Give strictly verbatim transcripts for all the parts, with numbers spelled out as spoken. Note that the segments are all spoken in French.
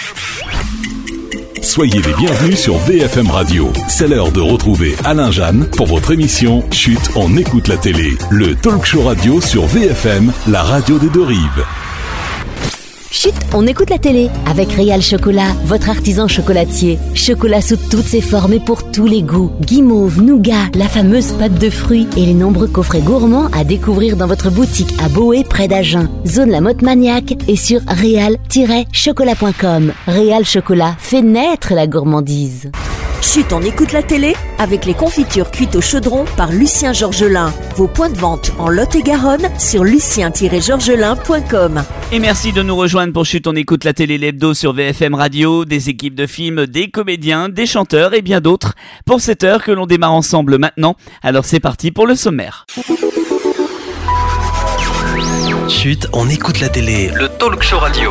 Soyez les bienvenus sur V F M Radio. C'est l'heure de retrouver Alain Jeanne pour votre émission Chut, on écoute la télé. Le talk show radio sur V F M, la radio des deux rives. Chut, on écoute la télé avec Réal Chocolat, votre artisan chocolatier. Chocolat sous toutes ses formes et pour tous les goûts. Guimauve, nougat, la fameuse pâte de fruits et les nombreux coffrets gourmands à découvrir dans votre boutique à Boé près d'Agen. Zone La Motte Maniaque et sur réal tiret chocolat point com. Réal Chocolat fait naître la gourmandise. Chut, on écoute la télé avec les confitures cuites au chaudron par Lucien Georgelin. Vos points de vente en Lot-et-Garonne sur lucien tiret georgelin point com. Et merci de nous rejoindre pour Chut, on écoute la télé l'hebdo sur V F M Radio, des équipes de films, des comédiens, des chanteurs et bien d'autres pour cette heure que l'on démarre ensemble maintenant. Alors c'est parti pour le sommaire. Chut, on écoute la télé, le talk show radio.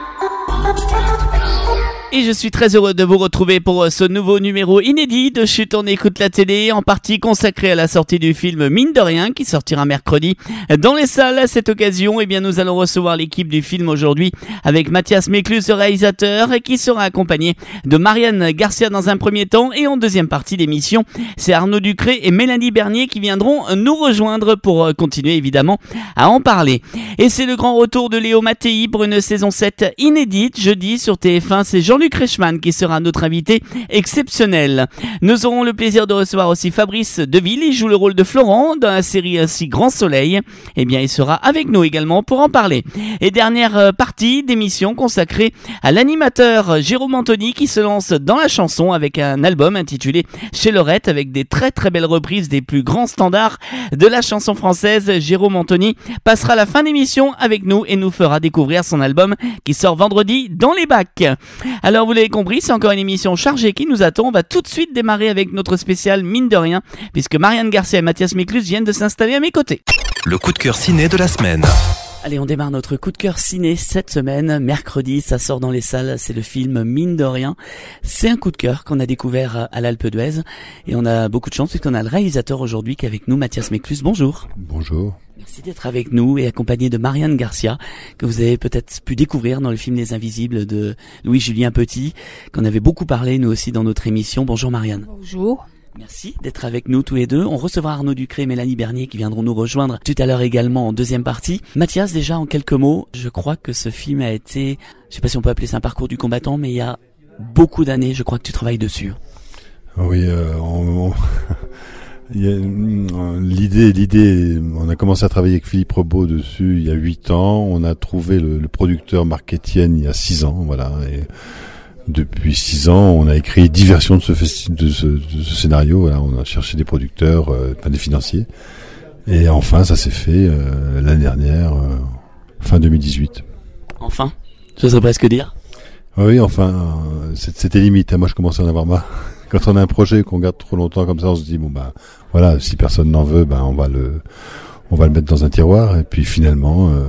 Et je suis très heureux de vous retrouver pour ce nouveau numéro inédit de Chut, on écoute la télé, en partie consacré à la sortie du film Mine de rien, qui sortira mercredi dans les salles. À cette occasion, eh bien, nous allons recevoir l'équipe du film aujourd'hui avec Mathias Méclus, le réalisateur, qui sera accompagné de Marianne Garcia dans un premier temps. Et en deuxième partie d'émission, c'est Arnaud Ducré et Mélanie Bernier qui viendront nous rejoindre pour continuer évidemment à en parler. Et c'est le grand retour de Léo Mattei pour une saison sept inédite, jeudi sur T F un. C'est Jean-Luc Reichmann qui sera notre invité exceptionnel. Nous aurons le plaisir de recevoir aussi Fabrice Deville. Il joue le rôle de Florent dans la série ainsi Grand Soleil. Eh bien, il sera avec nous également pour en parler. Et dernière partie d'émission consacrée à l'animateur Jérôme Anthony qui se lance dans la chanson avec un album intitulé Chez Lorette avec des très très belles reprises des plus grands standards de la chanson française. Jérôme Anthony passera la fin d'émission avec nous et nous fera découvrir son album qui sort vendredi dans les bacs. Alors vous l'avez compris, c'est encore une émission chargée qui nous attend. On va tout de suite démarrer avec notre spécial Mine de rien, puisque Marianne Garcia et Mathias Méclus viennent de s'installer à mes côtés. Le coup de cœur ciné de la semaine. Allez, on démarre notre coup de cœur ciné cette semaine. Mercredi, ça sort dans les salles, c'est le film Mine de rien. C'est un coup de cœur qu'on a découvert à l'Alpe d'Huez. Et on a beaucoup de chance puisqu'on a le réalisateur aujourd'hui qui est avec nous, Mathias Méclus. Bonjour. Bonjour. Merci d'être avec nous et accompagné de Marianne Garcia, que vous avez peut-être pu découvrir dans le film Les Invisibles de Louis-Julien Petit, qu'on avait beaucoup parlé nous aussi dans notre émission. Bonjour Marianne. Bonjour. Merci d'être avec nous tous les deux. On recevra Arnaud Ducré et Mélanie Bernier qui viendront nous rejoindre tout à l'heure également en deuxième partie. Mathias, déjà en quelques mots, je crois que ce film a été, je sais pas si on peut appeler ça un parcours du combattant, mais il y a beaucoup d'années, je crois que tu travailles dessus. Oui, euh, on, on... il y a, l'idée, l'idée, on a commencé à travailler avec Philippe Rebaud dessus il y a huit ans. On a trouvé le, le producteur Marc Etienne il y a six ans, voilà. Et depuis six ans, on a écrit dix versions de ce, festi- de ce, de ce scénario. Voilà, on a cherché des producteurs, euh, enfin des financiers. Et enfin, ça s'est fait euh, l'année dernière, euh, fin deux mille dix-huit. Enfin, j'oserais presque dire. Oui, enfin, euh, c'était limite. Hein. Moi, je commençais à en avoir marre. Quand on a un projet qu'on garde trop longtemps comme ça, on se dit bon bah voilà, si personne n'en veut, ben on va le, on va le mettre dans un tiroir. Et puis finalement. Euh,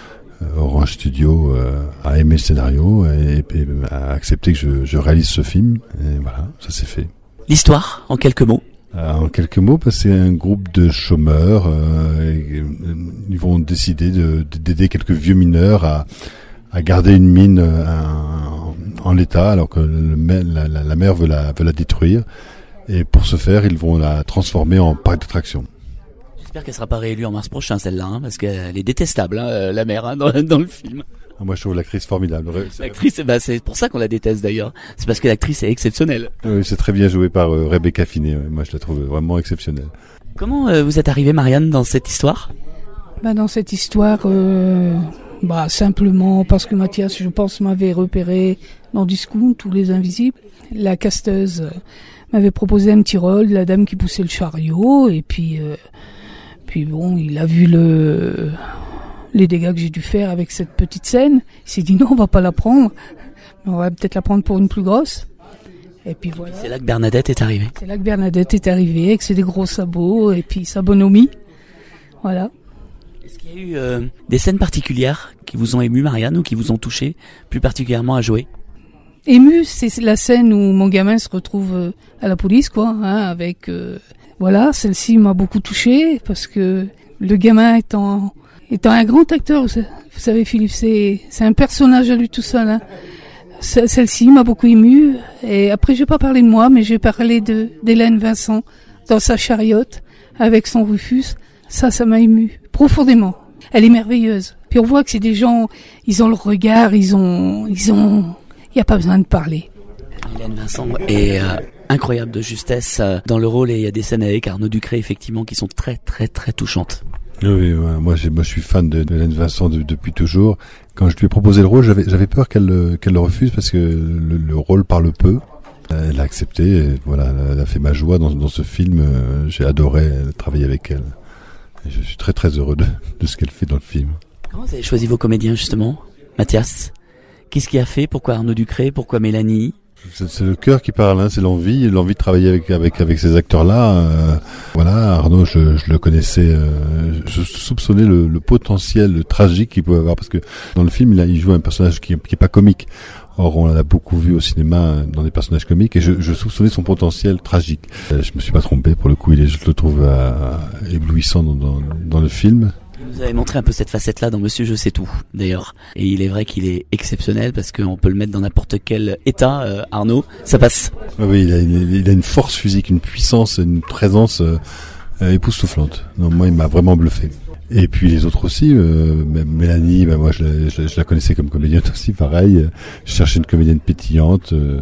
Orange Studio euh, a aimé le scénario et, et a accepté que je, je réalise ce film et voilà, ça s'est fait. L'histoire, en quelques mots. Euh, en quelques mots, parce que c'est un groupe de chômeurs. Euh, et, euh, ils vont décider de, d'aider quelques vieux mineurs à, à garder une mine euh, en, en l'état, alors que le, la, la, la mer veut la, veut la détruire. Et pour ce faire, ils vont la transformer en parc d'attractions. J'espère qu'elle sera pas réélue en mars prochain, celle-là, hein, parce qu'elle est détestable, hein, la mère, hein, dans, dans le film. Ah, moi, je trouve l'actrice formidable. L'actrice, bah, c'est pour ça qu'on la déteste d'ailleurs. C'est parce que l'actrice est exceptionnelle. Oui, c'est très bien joué par euh, Rebecca Finet. Moi, je la trouve vraiment exceptionnelle. Comment euh, vous êtes arrivée, Marianne, dans cette histoire ? Bah, dans cette histoire, euh, bah, simplement parce que Mathias, je pense, m'avait repéré dans Discount, tous les Invisibles. La casteuse euh, m'avait proposé un petit rôle, la dame qui poussait le chariot, et puis... Euh, Puis bon, il a vu le les dégâts que j'ai dû faire avec cette petite scène. Il s'est dit non, on va pas la prendre. On va peut-être la prendre pour une plus grosse. Et puis voilà. C'est là que Bernadette est arrivée. C'est là que Bernadette est arrivée avec ses des gros sabots et puis sa bonhomie. Voilà. Est-ce qu'il y a eu euh, des scènes particulières qui vous ont ému, Marianne, ou qui vous ont touché plus particulièrement à jouer ? Ému, c'est la scène où mon gamin se retrouve à la police, quoi, hein, avec... Euh, Voilà, celle-ci m'a beaucoup touchée parce que le gamin étant étant un grand acteur, vous savez Philippe, c'est c'est un personnage à lui tout seul. Hein. Celle-ci m'a beaucoup émue. Et après, je vais pas parler de moi, mais je vais parler de d'Hélène Vincent dans sa chariote avec son Rufus. Ça, ça m'a émue profondément. Elle est merveilleuse. Puis on voit que c'est des gens, ils ont le regard, ils ont, ils ont, il y a pas besoin de parler. Hélène Vincent est euh, incroyable de justesse euh, dans le rôle et il y a des scènes avec Arnaud Ducré effectivement qui sont très très très touchantes. Oui, ouais, moi, j'ai, moi je suis fan de, de Hélène Vincent de, depuis toujours. Quand je lui ai proposé le rôle, j'avais, j'avais peur qu'elle, qu'elle le refuse parce que le, le rôle parle peu. Elle a accepté, et voilà, elle a fait ma joie dans, dans ce film. J'ai adoré travailler avec elle. Et je suis très très heureux de, de ce qu'elle fait dans le film. Comment vous avez choisi vos comédiens justement, Mathias? Qu'est-ce qui a fait? Pourquoi Arnaud Ducré? Pourquoi Mélanie? C'est, c'est le cœur qui parle, hein, c'est l'envie, l'envie de travailler avec avec avec ces acteurs-là. Euh, voilà, Arnaud, je, je le connaissais, euh, je soupçonnais le, le potentiel le tragique qu'il pouvait avoir parce que dans le film, il, a, il joue un personnage qui, qui est pas comique. Or, on l'a beaucoup vu au cinéma dans des personnages comiques et je, je soupçonnais son potentiel tragique. Euh, je me suis pas trompé, pour le coup, il est, je le trouve euh, éblouissant dans, dans, dans le film. Vous avez montré un peu cette facette-là dans Monsieur Je sais tout, d'ailleurs. Et il est vrai qu'il est exceptionnel parce qu'on peut le mettre dans n'importe quel état, euh, Arnaud, ça passe. Oui, il a, il a une force physique, une puissance, une présence euh, époustouflante. Non, moi, il m'a vraiment bluffé. Et puis les autres aussi, euh, Mélanie, ben moi je la, je, je la connaissais comme comédienne aussi, pareil. Je cherchais une comédienne pétillante, euh,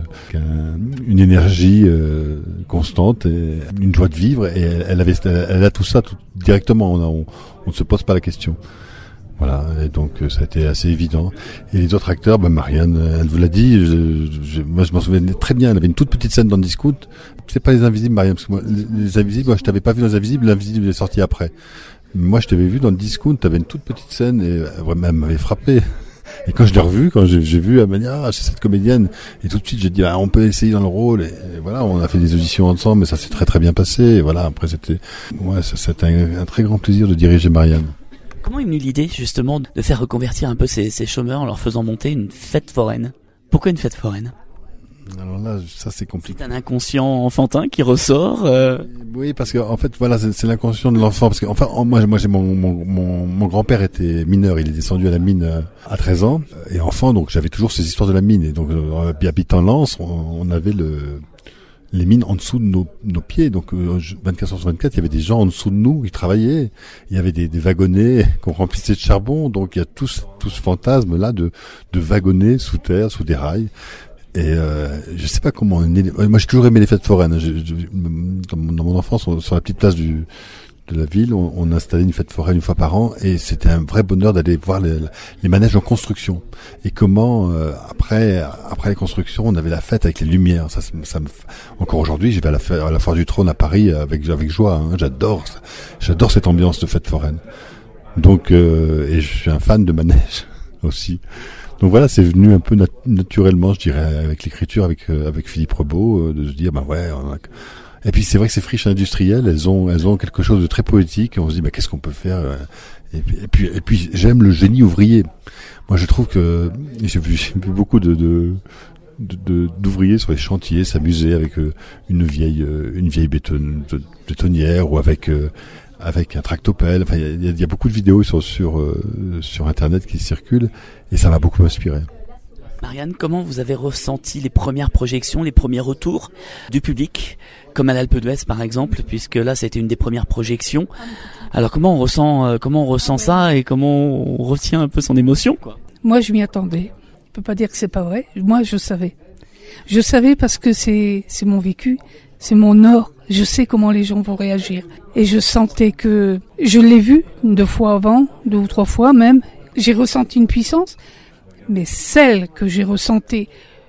une énergie euh, constante, et une joie de vivre. Et elle, elle avait, elle a tout ça tout, directement. On, a, on, on ne se pose pas la question. Voilà. Et donc ça a été assez évident. Et les autres acteurs, ben Marianne, elle vous l'a dit. Je, je, moi je m'en souviens très bien. Elle avait une toute petite scène dans Discount. C'est pas les Invisibles, Marianne, parce que moi, les, les Invisibles, moi je t'avais pas vu dans les Invisibles. L'Invisible est sorti après. Moi, je t'avais vu dans le Discount, t'avais une toute petite scène et vraiment, elle m'avait frappé. Et quand je l'ai revu, quand j'ai, j'ai vu, elle m'a dit, ah, c'est cette comédienne. Et tout de suite, j'ai dit, ah, on peut essayer dans le rôle. Et, et voilà, on a fait des auditions ensemble, mais ça s'est très très bien passé. Et voilà, après, c'était, ouais, ça, c'était un, un très grand plaisir de diriger Marianne. Comment est venue l'idée, justement, de faire reconvertir un peu ces, ces chômeurs en leur faisant monter une fête foraine? Pourquoi une fête foraine? Alors là, ça c'est compliqué. C'est un inconscient enfantin qui ressort. Euh... Oui, parce que en fait, voilà, c'est, c'est l'inconscient de l'enfant. Parce que enfin, moi, moi, j'ai mon mon mon, mon grand-père était mineur. Il est descendu à la mine à treize ans et enfant, donc j'avais toujours ces histoires de la mine. Et donc, euh, habitant Lens, on, on avait le les mines en dessous de nos, nos pieds. Donc euh, vingt-quatre heures sur vingt-quatre, il y avait des gens en dessous de nous qui travaillaient. Il y avait des, des wagonnets qu'on remplissait de charbon. Donc il y a tout, tout ce fantasme là de de wagonnets sous terre, sous des rails. Et euh, je sais pas comment. Moi, j'ai toujours aimé les fêtes foraines. Je, je, dans, mon, dans mon enfance, on, sur la petite place du, de la ville, on, on installait une fête foraine une fois par an, et c'était un vrai bonheur d'aller voir les, les manèges en construction. Et comment euh, après, après les constructions, on avait la fête avec les lumières. Ça, ça me, encore aujourd'hui, je vais à la, à la Foire du Trône à Paris avec avec joie. Hein, j'adore, j'adore cette ambiance de fête foraine. Donc, euh, et je suis un fan de manège aussi. Donc voilà, c'est venu un peu nat- naturellement, je dirais, avec l'écriture, avec euh, avec Philippe Rebaud, euh, de se dire, bah ouais. On a... Et puis c'est vrai que ces friches industrielles, elles ont elles ont quelque chose de très poétique. Et on se dit, bah qu'est-ce qu'on peut faire? Et puis et puis, et puis j'aime le génie ouvrier. Moi, je trouve que j'ai vu, j'ai vu beaucoup de, de De, de, d'ouvriers sur les chantiers s'amuser avec euh, une vieille euh, une vieille béton, bétonnière ou avec euh, avec un tractopelle. Enfin, il y a, y a beaucoup de vidéos sur sur euh, sur internet qui circulent et ça m'a beaucoup inspiré. Marianne, comment vous avez ressenti les premières projections, les premiers retours du public, comme à l'Alpe d'Huez par exemple, puisque là c'était une des premières projections. Alors comment on ressent euh, comment on ressent ça et comment on retient un peu son émotion, quoi? Moi, je m'y attendais. Je peux pas dire que c'est pas vrai. Moi, je savais. Je savais parce que c'est c'est mon vécu, c'est mon or. Je sais comment les gens vont réagir. Et je sentais que je l'ai vu deux fois avant, deux ou trois fois même. J'ai ressenti une puissance, mais celle que j'ai ressentie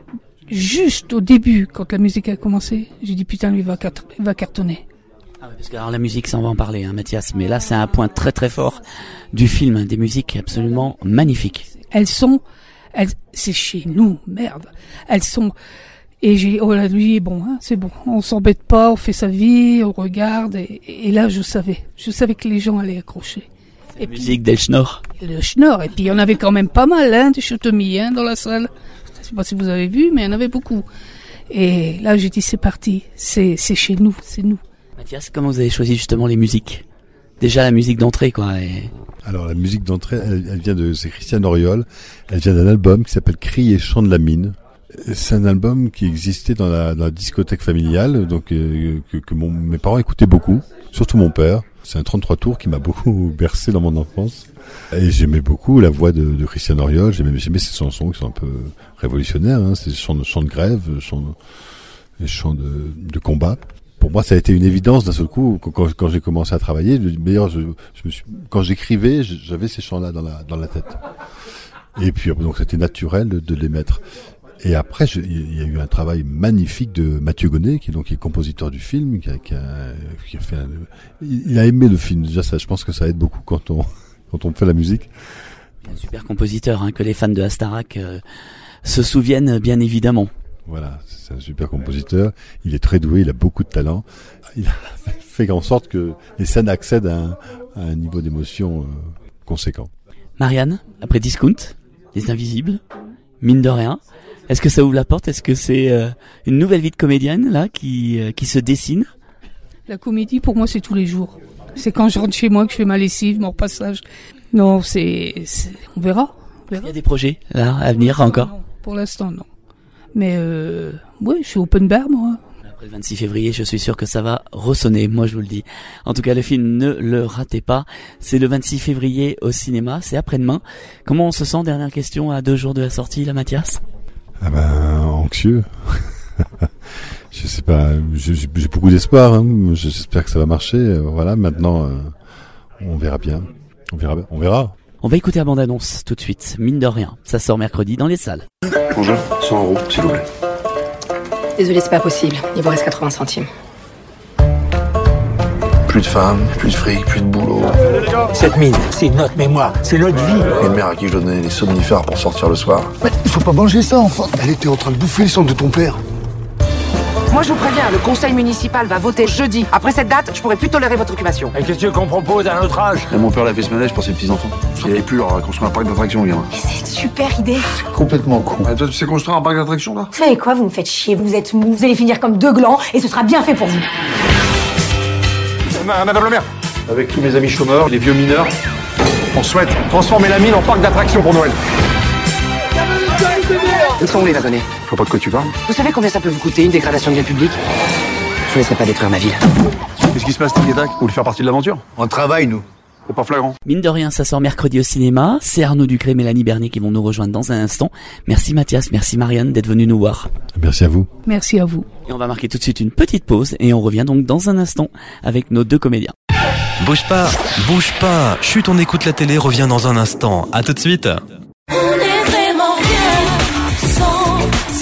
juste au début, quand la musique a commencé, j'ai dit putain, lui va, cat- va cartonner. Ah oui, parce que alors la musique, ça on va en parler, hein, Mathias. Mais là, c'est un point très très fort du film, hein, des musiques absolument magnifiques. Elles sont Elles, c'est chez nous, merde. Elles sont, et j'ai, oh là, lui, bon, hein, c'est bon. On s'embête pas, on fait sa vie, on regarde, et, et là, je savais. Je savais que les gens allaient accrocher. Et musique des Schnorr. Le Schnorr, et puis il y en avait quand même pas mal, hein, des Chotomis, hein, dans la salle. Je sais pas si vous avez vu, mais il y en avait beaucoup. Et là, j'ai dit, c'est parti. C'est, c'est chez nous, c'est nous. Mathias, comment vous avez choisi justement les musiques? Déjà la musique d'entrée, quoi. Et... Alors la musique d'entrée, elle, elle vient de, c'est Christiane Auriol. Elle vient d'un album qui s'appelle Cris et chants de la mine. C'est un album qui existait dans la, dans la discothèque familiale, donc euh, que, que mon, mes parents écoutaient beaucoup, surtout mon père. C'est un trente-trois tours qui m'a beaucoup bercé dans mon enfance. Et j'aimais beaucoup la voix de, de Christian Oriol, j'aimais, j'aimais ces chansons qui sont un peu révolutionnaires, hein, ces chants de, chants de grève, chants, les chants de, de combat. Pour moi, ça a été une évidence d'un seul coup, quand, quand j'ai commencé à travailler. D'ailleurs, je, je me suis, quand j'écrivais, j'avais ces chants-là dans la, dans la tête. Et puis, donc, c'était naturel de, de les mettre. Et après, je, il y a eu un travail magnifique de Mathieu Gonnet, qui est donc qui est compositeur du film, qui a, qui a, qui a fait un, il a aimé le film. Déjà, ça, je pense que ça aide beaucoup quand on, quand on fait la musique. Un super compositeur, hein, que les fans de Astarac euh, se souviennent bien évidemment. Voilà, c'est un super compositeur. Il est très doué, il a beaucoup de talent. Il a fait en sorte que les scènes accèdent à un, à un niveau d'émotion euh, conséquent. Marianne, après Discount, Les Invisibles, mine de rien, est-ce que ça ouvre la porte? Est-ce que c'est euh, une nouvelle vie de comédienne là qui euh, qui se dessine? La comédie, pour moi, c'est tous les jours. C'est quand je rentre chez moi que je fais ma lessive, mon repassage. Non, c'est, c'est... on verra. On verra. Il y a des projets là à venir encore? Non, pour l'instant, non. Mais euh, oui, je suis open bar, moi. Après le vingt-six février, je suis sûr que ça va ressonner, moi je vous le dis. En tout cas, le film, ne le ratez pas. C'est le vingt-six février au cinéma, c'est après-demain. Comment on se sent, dernière question, à deux jours de la sortie, là, Mathias? Ah ben, anxieux. Je sais pas, j'ai, j'ai beaucoup d'espoir, hein. J'espère que ça va marcher. Voilà, maintenant, euh, on verra bien. On verra, on verra. On va écouter la bande-annonce tout de suite, mine de rien. Ça sort mercredi dans les salles. Bonjour, cent euros, s'il vous plaît. Désolé, c'est pas possible. Il vous reste quatre-vingts centimes. Plus de femmes, plus de fric, plus de boulot. Cette mine, c'est notre mémoire, c'est notre vie. Et une mère à qui je dois donner des somnifères pour sortir le soir. Mais il faut pas manger ça, enfin. Elle était en train de bouffer le sang de ton père. Moi, je vous préviens, le conseil municipal va voter jeudi. Après cette date, je pourrai plus tolérer votre occupation. Et qu'est-ce que tu veux qu'on propose à notre âge? Et mon père l'a fait ce manège pour ses petits-enfants. Il avait plus leur construire un parc d'attractions, gamin. Mais c'est une super idée. C'est complètement con. Ah, toi, tu sais construire un parc d'attractions, là? Vous savez quoi, vous me faites chier, vous êtes mou, vous allez finir comme deux glands et ce sera bien fait pour vous. Madame le maire, avec tous mes amis chômeurs, les vieux mineurs, on souhaite transformer la mine en parc d'attractions pour Noël. Où sont vous les la donner? Je vois pas de quoi tu parles. Vous savez combien ça peut vous coûter, une dégradation de bien public? Je vous laisserai pas détruire ma ville. Qu'est-ce qui se passe, Tic et Tac? Vous voulez faire partie de l'aventure? On travaille, nous. C'est pas flagrant. Mine de rien, ça sort mercredi au cinéma. C'est Arnaud Ducré et Mélanie Bernier qui vont nous rejoindre dans un instant. Merci Mathias, merci Marianne d'être venus nous voir. Merci à vous. Merci à vous. Et on va marquer tout de suite une petite pause et on revient donc dans un instant avec nos deux comédiens. Bouge pas, bouge pas. Chut, on écoute la télé, revient dans un instant. À tout de suite. On est vraiment bien sans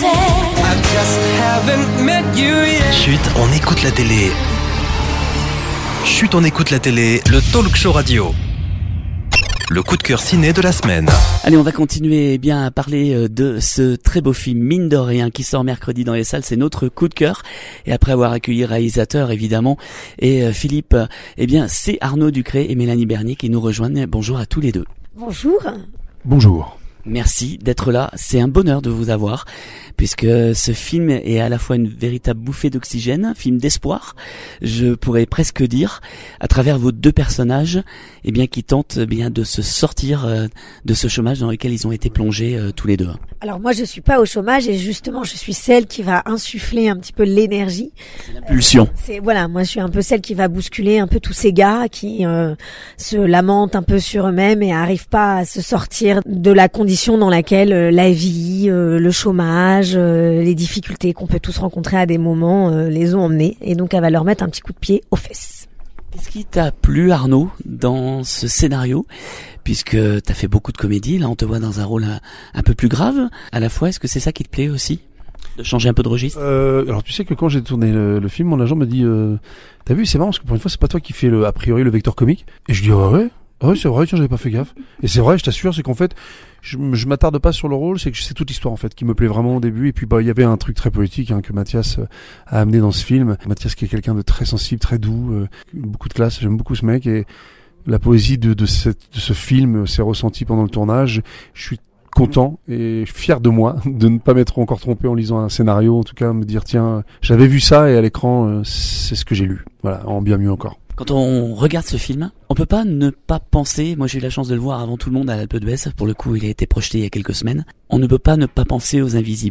Chut, on écoute la télé. Chut, on écoute la télé, le talk show radio. Le coup de cœur ciné de la semaine. Allez, on va continuer bien à parler de ce très beau film Mine de rien qui sort mercredi dans les salles. C'est notre coup de cœur. Et après avoir accueilli réalisateur évidemment et Philippe, eh bien c'est Arnaud Ducré et Mélanie Bernier qui nous rejoignent. Bonjour à tous les deux. Bonjour. Bonjour. Merci d'être là, c'est un bonheur de vous avoir, puisque ce film est à la fois une véritable bouffée d'oxygène, un film d'espoir, je pourrais presque dire, à travers vos deux personnages, eh bien qui tentent eh bien de se sortir euh, de ce chômage dans lequel ils ont été plongés euh, tous les deux. Alors moi je suis pas au chômage et justement je suis celle qui va insuffler un petit peu l'énergie. C'est l'impulsion. C'est voilà, moi je suis un peu celle qui va bousculer un peu tous ces gars qui euh, se lamentent un peu sur eux-mêmes et arrivent pas à se sortir de la condition dans laquelle euh, la vie, euh, le chômage, euh, les difficultés qu'on peut tous rencontrer à des moments euh, les ont emmenés et donc elle va leur mettre un petit coup de pied aux fesses. Qu'est-ce qui t'a plu Arnaud dans ce scénario, puisque t'as fait beaucoup de comédie, là on te voit dans un rôle un, un peu plus grave à la fois, est-ce que c'est ça qui te plaît aussi, de changer un peu de registre? euh, Alors tu sais que quand j'ai tourné le, le film, mon agent me dit euh, t'as vu, c'est marrant parce que pour une fois c'est pas toi qui fais le, a priori le vecteur comique, et je dis ah ouais ah ouais c'est vrai, tiens j'avais pas fait gaffe, et c'est vrai, je t'assure, c'est qu'en fait je, je m'attarde pas sur le rôle, c'est que c'est toute l'histoire en fait qui me plaît vraiment au début, et puis bah il y avait un truc très poétique hein, que Mathias a amené dans ce film. Mathias qui est quelqu'un de très sensible, très doux, euh, beaucoup de classe, j'aime beaucoup ce mec, et la poésie de, de, cette, de ce film s'est ressentie pendant le tournage. Je suis content et fier de moi de ne pas m'être encore trompé en lisant un scénario, en tout cas me dire tiens j'avais vu ça et à l'écran euh, c'est ce que j'ai lu, voilà, en bien mieux encore. Quand on regarde ce film, on peut pas ne pas penser, moi j'ai eu la chance de le voir avant tout le monde à l'Alpe d'Huez, pour le coup il a été projeté il y a quelques semaines, on ne peut pas ne pas penser aux Invisibles.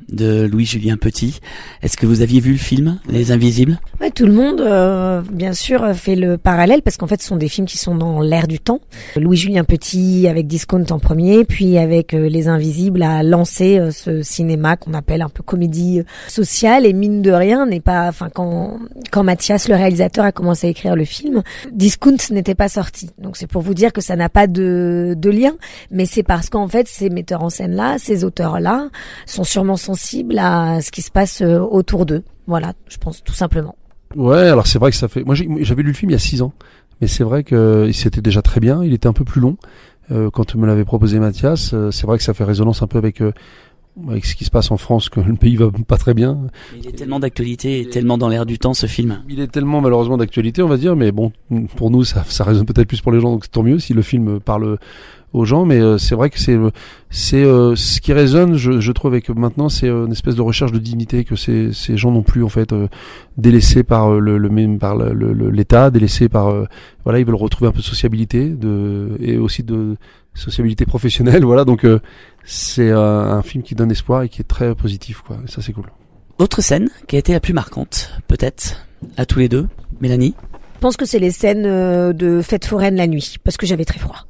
de Louis-Julien Petit. Est-ce que vous aviez vu le film Les Invisibles ? Ouais, tout le monde, euh, bien sûr, fait le parallèle parce qu'en fait, ce sont des films qui sont dans l'air du temps. Louis-Julien Petit avec Discount en premier, puis avec euh, Les Invisibles a lancé euh, ce cinéma qu'on appelle un peu comédie sociale et mine de rien n'est pas, enfin quand quand Mathias le réalisateur a commencé à écrire le film, Discount n'était pas sorti. Donc c'est pour vous dire que ça n'a pas de de lien, mais c'est parce qu'en fait ces metteurs en scène là, ces auteurs là sont sûrement sensibles à ce qui se passe autour d'eux. Voilà, je pense tout simplement. Ouais, alors c'est vrai que ça fait. Moi, j'ai, j'avais lu le film il y a six ans, mais c'est vrai que c'était déjà très bien. Il était un peu plus long euh, quand me l'avait proposé Mathias. Euh, c'est vrai que ça fait résonance un peu avec euh, avec ce qui se passe en France, que le pays va pas très bien. Il est tellement d'actualité, et tellement dans l'air du temps ce film. Il est tellement malheureusement d'actualité, on va dire, mais bon, pour nous, ça, ça résonne peut-être plus pour les gens, donc tant mieux si le film parle aux gens. Mais euh, c'est vrai que c'est c'est euh, ce qui résonne, je, je trouve, avec maintenant, c'est euh, une espèce de recherche de dignité que ces ces gens n'ont plus en fait, euh, délaissés par euh, le, le même par le, le, l'État, délaissés par euh, voilà, ils veulent retrouver un peu de sociabilité, de et aussi de sociabilité professionnelle, voilà. Donc euh, c'est euh, un film qui donne espoir et qui est très positif, quoi. Et ça, c'est cool. Autre scène qui a été la plus marquante, peut-être, à tous les deux, Mélanie ? Je pense que c'est les scènes euh, de fête foraine la nuit, parce que j'avais très froid.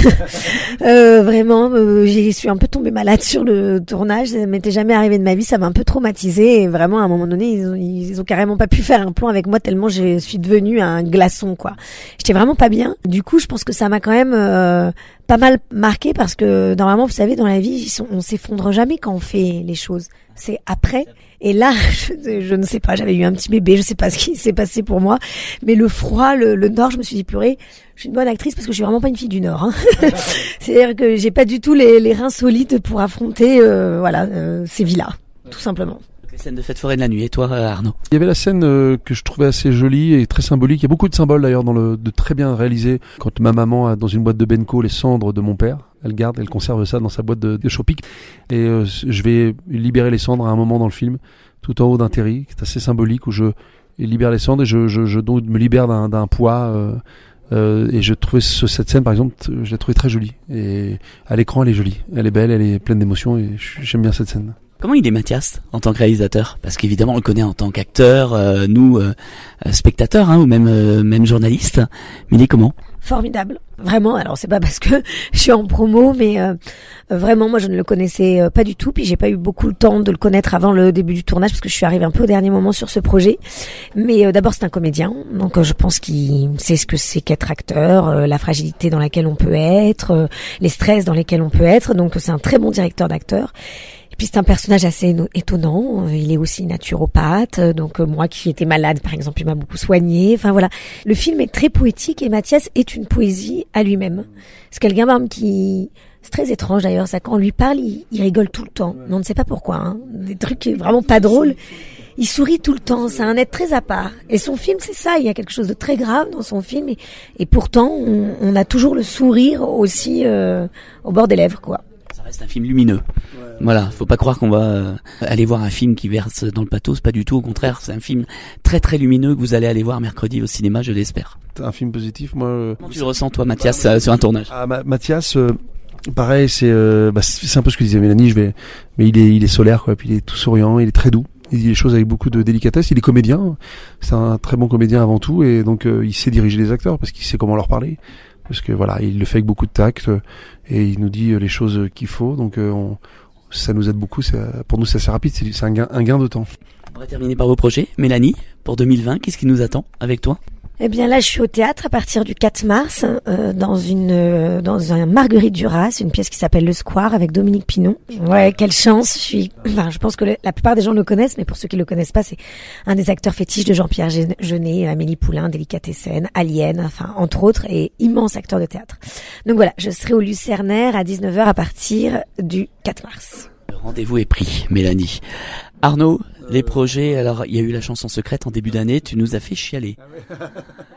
euh, vraiment, euh, j'y suis un peu tombée malade sur le tournage. Ça m'était jamais arrivé de ma vie, ça m'a un peu traumatisée. Et vraiment, à un moment donné, ils ont, ils ont carrément pas pu faire un plan avec moi tellement je suis devenue un glaçon, quoi. J'étais vraiment pas bien. Du coup, je pense que ça m'a quand même euh, pas mal marqué parce que normalement, vous savez, dans la vie, on s'effondre jamais quand on fait les choses. C'est après. Et là, je, je ne sais pas, j'avais eu un petit bébé, je sais pas ce qui s'est passé pour moi, mais le froid, le, le Nord, je me suis dit purée, je suis une bonne actrice parce que je suis vraiment pas une fille du Nord. Hein. C'est-à-dire que j'ai pas du tout les, les reins solides pour affronter, euh, voilà, euh, ces vies-là, tout simplement. Les scènes de fête foraine la nuit. Et toi, Arnaud ? Il y avait la scène euh, que je trouvais assez jolie et très symbolique. Il y a beaucoup de symboles d'ailleurs dans le, de très bien réalisé. Quand ma maman a dans une boîte de Benko les cendres de mon père. Elle garde, elle conserve ça dans sa boîte de, de Chopic. Et euh, je vais libérer les cendres à un moment dans le film, tout en haut d'un terri, qui est assez symbolique, où je libère les cendres et je, je, je donc me libère d'un, d'un poids. Euh, euh, et je trouvais ce, cette scène, par exemple, je l'ai trouvée très jolie. Et à l'écran, elle est jolie. Elle est belle, elle est pleine d'émotions et j'aime bien cette scène. Comment il est Mathias en tant que réalisateur ? Parce qu'évidemment on le connaît en tant qu'acteur, euh, nous euh, spectateurs hein, ou même euh, même journalistes. Mais il est comment ? Formidable, vraiment. Alors c'est pas parce que je suis en promo, mais euh, vraiment moi je ne le connaissais euh, pas du tout. Puis j'ai pas eu beaucoup le temps de le connaître avant le début du tournage parce que je suis arrivée un peu au dernier moment sur ce projet. Mais euh, d'abord c'est un comédien, donc euh, je pense qu'il sait ce que c'est qu'être acteur, euh, la fragilité dans laquelle on peut être, euh, les stress dans lesquels on peut être. Donc c'est un très bon directeur d'acteur. Puis c'est un personnage assez étonnant, il est aussi naturopathe, donc moi qui étais malade par exemple, il m'a beaucoup soigné, enfin voilà. Le film est très poétique et Mathias est une poésie à lui-même. C'est quelqu'un qui... C'est très étrange d'ailleurs, ça quand on lui parle, il, il rigole tout le temps, mais on ne sait pas pourquoi, hein. Des trucs vraiment pas drôles. Il sourit tout le temps, c'est un être très à part. Et son film, c'est ça, il y a quelque chose de très grave dans son film, et, et pourtant on, on a toujours le sourire aussi euh, au bord des lèvres, quoi. Ça reste un film lumineux. Ouais. Voilà, faut pas croire qu'on va euh, aller voir un film qui verse dans le pathos, pas du tout, au contraire, c'est un film très très lumineux que vous allez aller voir mercredi au cinéma, je l'espère. Un film positif, moi. Euh... Comment tu le ressens toi, Mathias, euh, sur un tournage ? Ah, Ma- Mathias, euh, pareil, c'est, euh, bah, c'est un peu ce que disait Mélanie. Je vais, mais il est, il est solaire, quoi. Puis il est tout souriant, il est très doux. Il dit les choses avec beaucoup de délicatesse. Il est comédien, c'est un très bon comédien avant tout, et donc euh, il sait diriger les acteurs parce qu'il sait comment leur parler. Parce que voilà, il le fait avec beaucoup de tact et il nous dit les choses qu'il faut. Donc euh, on, ça nous aide beaucoup. C'est, pour nous, c'est assez rapide. C'est, c'est un gain, un gain de temps. On va terminer par vos projets. Mélanie, pour deux mille vingt, qu'est-ce qui nous attend avec toi ? Eh bien là, je suis au théâtre à partir du quatre mars euh, dans une euh, dans un Marguerite Duras, une pièce qui s'appelle Le Square avec Dominique Pinon. Ouais, quelle chance. Je suis, enfin, je pense que le, la plupart des gens le connaissent, mais pour ceux qui le connaissent pas, c'est un des acteurs fétiches de Jean-Pierre Jeunet, Amélie Poulain, Délicatessen, Alien, enfin entre autres, et immense acteur de théâtre. Donc voilà, je serai au Lucernaire à dix-neuf heures à partir du quatre mars. Le rendez-vous est pris, Mélanie. Arnaud, les projets, alors il y a eu la chanson secrète en début d'année, tu nous as fait chialer.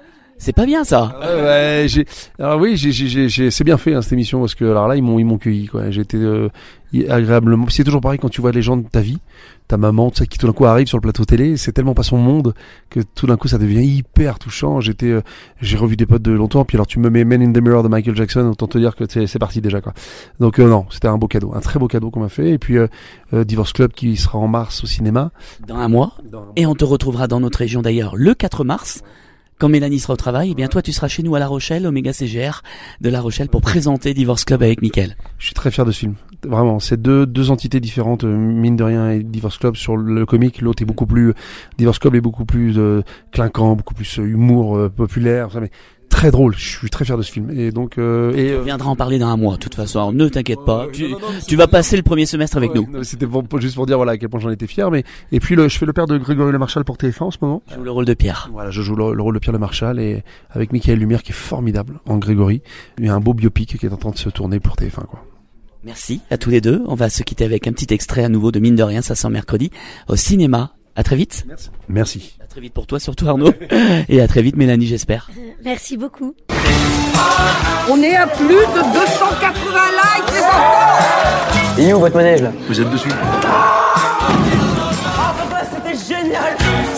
C'est pas bien ça. Euh, ouais, j'ai. Alors oui, j'ai, j'ai, j'ai, c'est bien fait hein, cette émission parce que alors là ils m'ont, ils m'ont cueilli quoi. J'ai été euh, agréablement. C'est toujours pareil quand tu vois les gens de ta vie, ta maman, tout ça qui tout d'un coup arrive sur le plateau télé. C'est tellement pas son monde que tout d'un coup ça devient hyper touchant. J'étais, euh, j'ai revu des potes de longtemps. Puis alors tu me mets Men in the Mirror de Michael Jackson, autant te dire que c'est, c'est parti déjà quoi. Donc euh, non, c'était un beau cadeau, un très beau cadeau qu'on m'a fait. Et puis euh, euh, Divorce Club qui sera en mars au cinéma. Dans un mois. Dans un mois. Et on te retrouvera dans notre région d'ailleurs le quatre mars. Quand Mélanie sera au travail, eh bien toi tu seras chez nous à La Rochelle, au Méga C G R de La Rochelle pour présenter Divorce Club avec Mickaël. Je suis très fier de ce film. Vraiment, c'est deux deux entités différentes, mine de rien, et Divorce Club sur le comique, l'autre est beaucoup plus Divorce Club est beaucoup plus euh, clinquant, beaucoup plus euh, humour euh, populaire, ça, mais très drôle. Je suis très fier de ce film. Et donc euh, et tu reviendras en parler dans un mois. De toute façon, alors, ne t'inquiète pas. Tu, non, non, non, tu vas passer le premier semestre avec ouais, nous. Non, c'était pour, juste pour dire voilà à quel point j'en étais fier. Mais et puis le, je fais le père de Grégory Le Marchal pour T F un en ce moment. Je joue le rôle de Pierre. Voilà, je joue le, le rôle de Pierre Le Marchal et avec Mickaël Lumière qui est formidable en Grégory. Il y a un beau biopic qui est en train de se tourner pour T F un quoi. Merci à tous les deux. On va se quitter avec un petit extrait à nouveau de Mine de Rien. Ça sort mercredi au cinéma. À très vite. Merci. Merci. À très vite pour toi, surtout Arnaud. Et à très vite Mélanie, j'espère. Merci beaucoup. On est à plus de deux cent quatre-vingts likes, les enfants. Et où votre manège là? Vous êtes dessus. Ah papa, c'était génial.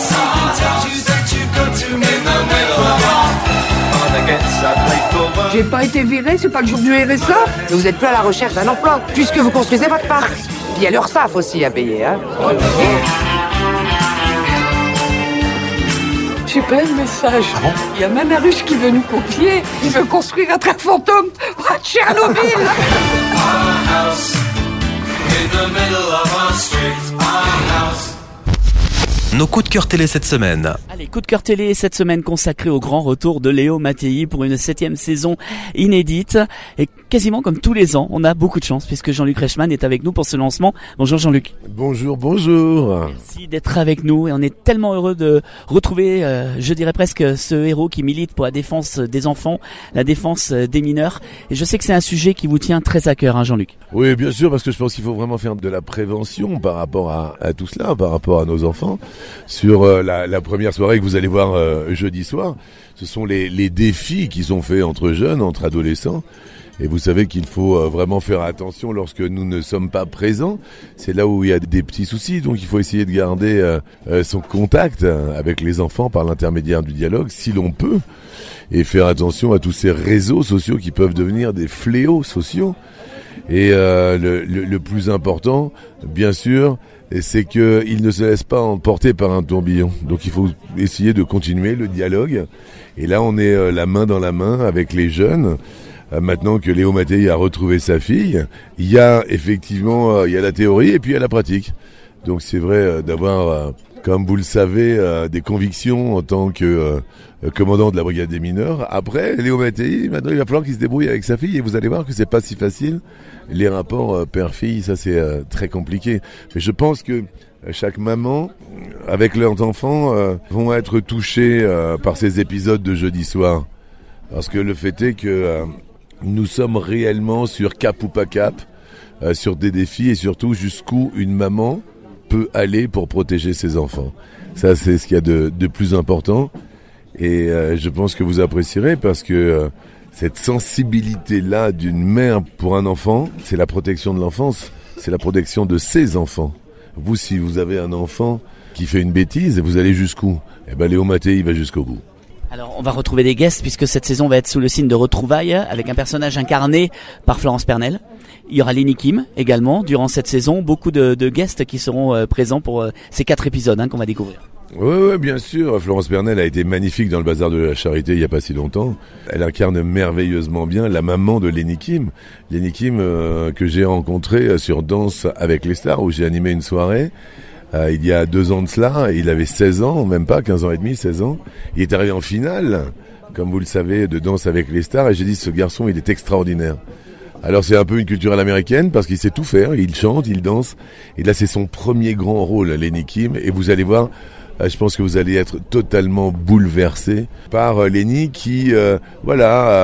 J'ai pas été viré, c'est pas le jour du R S A. Mais vous êtes plus à la recherche d'un emploi, puisque vous construisez votre parc. Puis il y a l'URSSAF aussi à payer, hein. J'ai plein de messages. Ah bon? Il y a même un Russe qui veut nous copier. Il veut construire un train fantôme à Tchernobyl. Nos coups de cœur télé cette semaine. Allez, coup de cœur télé cette semaine consacré au grand retour de Léo Mattei pour une septième saison inédite. Et quasiment comme tous les ans, on a beaucoup de chance puisque Jean-Luc Reichmann est avec nous pour ce lancement. Bonjour Jean-Luc. Bonjour, bonjour. Merci d'être avec nous et on est tellement heureux de retrouver, euh, je dirais presque, ce héros qui milite pour la défense des enfants, la défense des mineurs. Et je sais que c'est un sujet qui vous tient très à cœur, hein, Jean-Luc. Oui, bien sûr, parce que je pense qu'il faut vraiment faire de la prévention par rapport à, à tout cela, par rapport à nos enfants. Sur euh, la, la première soirée que vous allez voir euh, jeudi soir, ce sont les, les défis qui sont faits entre jeunes, entre adolescents. Et vous savez qu'il faut euh, vraiment faire attention lorsque nous ne sommes pas présents. C'est là où il y a des petits soucis. Donc il faut essayer de garder euh, euh, son contact avec les enfants par l'intermédiaire du dialogue, si l'on peut. Et faire attention à tous ces réseaux sociaux qui peuvent devenir des fléaux sociaux. Et euh, le, le, le plus important, bien sûr, c'est qu'il ne se laisse pas emporter par un tourbillon. Donc il faut essayer de continuer le dialogue. Et là, on est euh, la main dans la main avec les jeunes. Euh, maintenant que Léo Mattei a retrouvé sa fille, il y a effectivement euh, il y a la théorie et puis il y a la pratique. Donc c'est vrai euh, d'avoir, euh, comme vous le savez, euh, des convictions en tant que euh, commandant de la brigade des mineurs. Après, Léo Mattei, maintenant il va falloir qu'il se débrouille avec sa fille et vous allez voir que c'est pas si facile. Les rapports euh, père-fille, ça c'est euh, très compliqué. Mais je pense que euh, chaque maman, avec leurs enfants, euh, vont être touchés euh, par ces épisodes de jeudi soir. Parce que le fait est que euh, nous sommes réellement sur cap ou pas cap, euh, sur des défis et surtout jusqu'où une maman peut aller pour protéger ses enfants. Ça c'est ce qu'il y a de, de plus important. Et euh, je pense que vous apprécierez parce que euh, cette sensibilité-là d'une mère pour un enfant, c'est la protection de l'enfance, c'est la protection de ses enfants. Vous, si vous avez un enfant qui fait une bêtise, vous allez jusqu'où? Eh ben, Léo Mattei, il va jusqu'au bout. Alors, on va retrouver des guests puisque cette saison va être sous le signe de retrouvailles avec un personnage incarné par Florence Pernel. Il y aura Lenny Kim également durant cette saison. Beaucoup de, de guests qui seront euh, présents pour euh, ces quatre épisodes hein, qu'on va découvrir. Oui, oui, bien sûr. Florence Pernel a été magnifique dans le Bazar de la Charité il n'y a pas si longtemps. Elle incarne merveilleusement bien la maman de Lenny Kim. Lenny Kim euh, que j'ai rencontré sur Danse avec les stars où j'ai animé une soirée. Euh, il y a deux ans de cela, il avait seize ans, même pas, quinze ans et demi, seize ans. Il est arrivé en finale, comme vous le savez, de Danse avec les stars et j'ai dit ce garçon il est extraordinaire. Alors c'est un peu une culture à l'américaine parce qu'il sait tout faire, il chante, il danse. Et là c'est son premier grand rôle, Lenny Kim, et vous allez voir, je pense que vous allez être totalement bouleversé par Lenny qui, euh, voilà,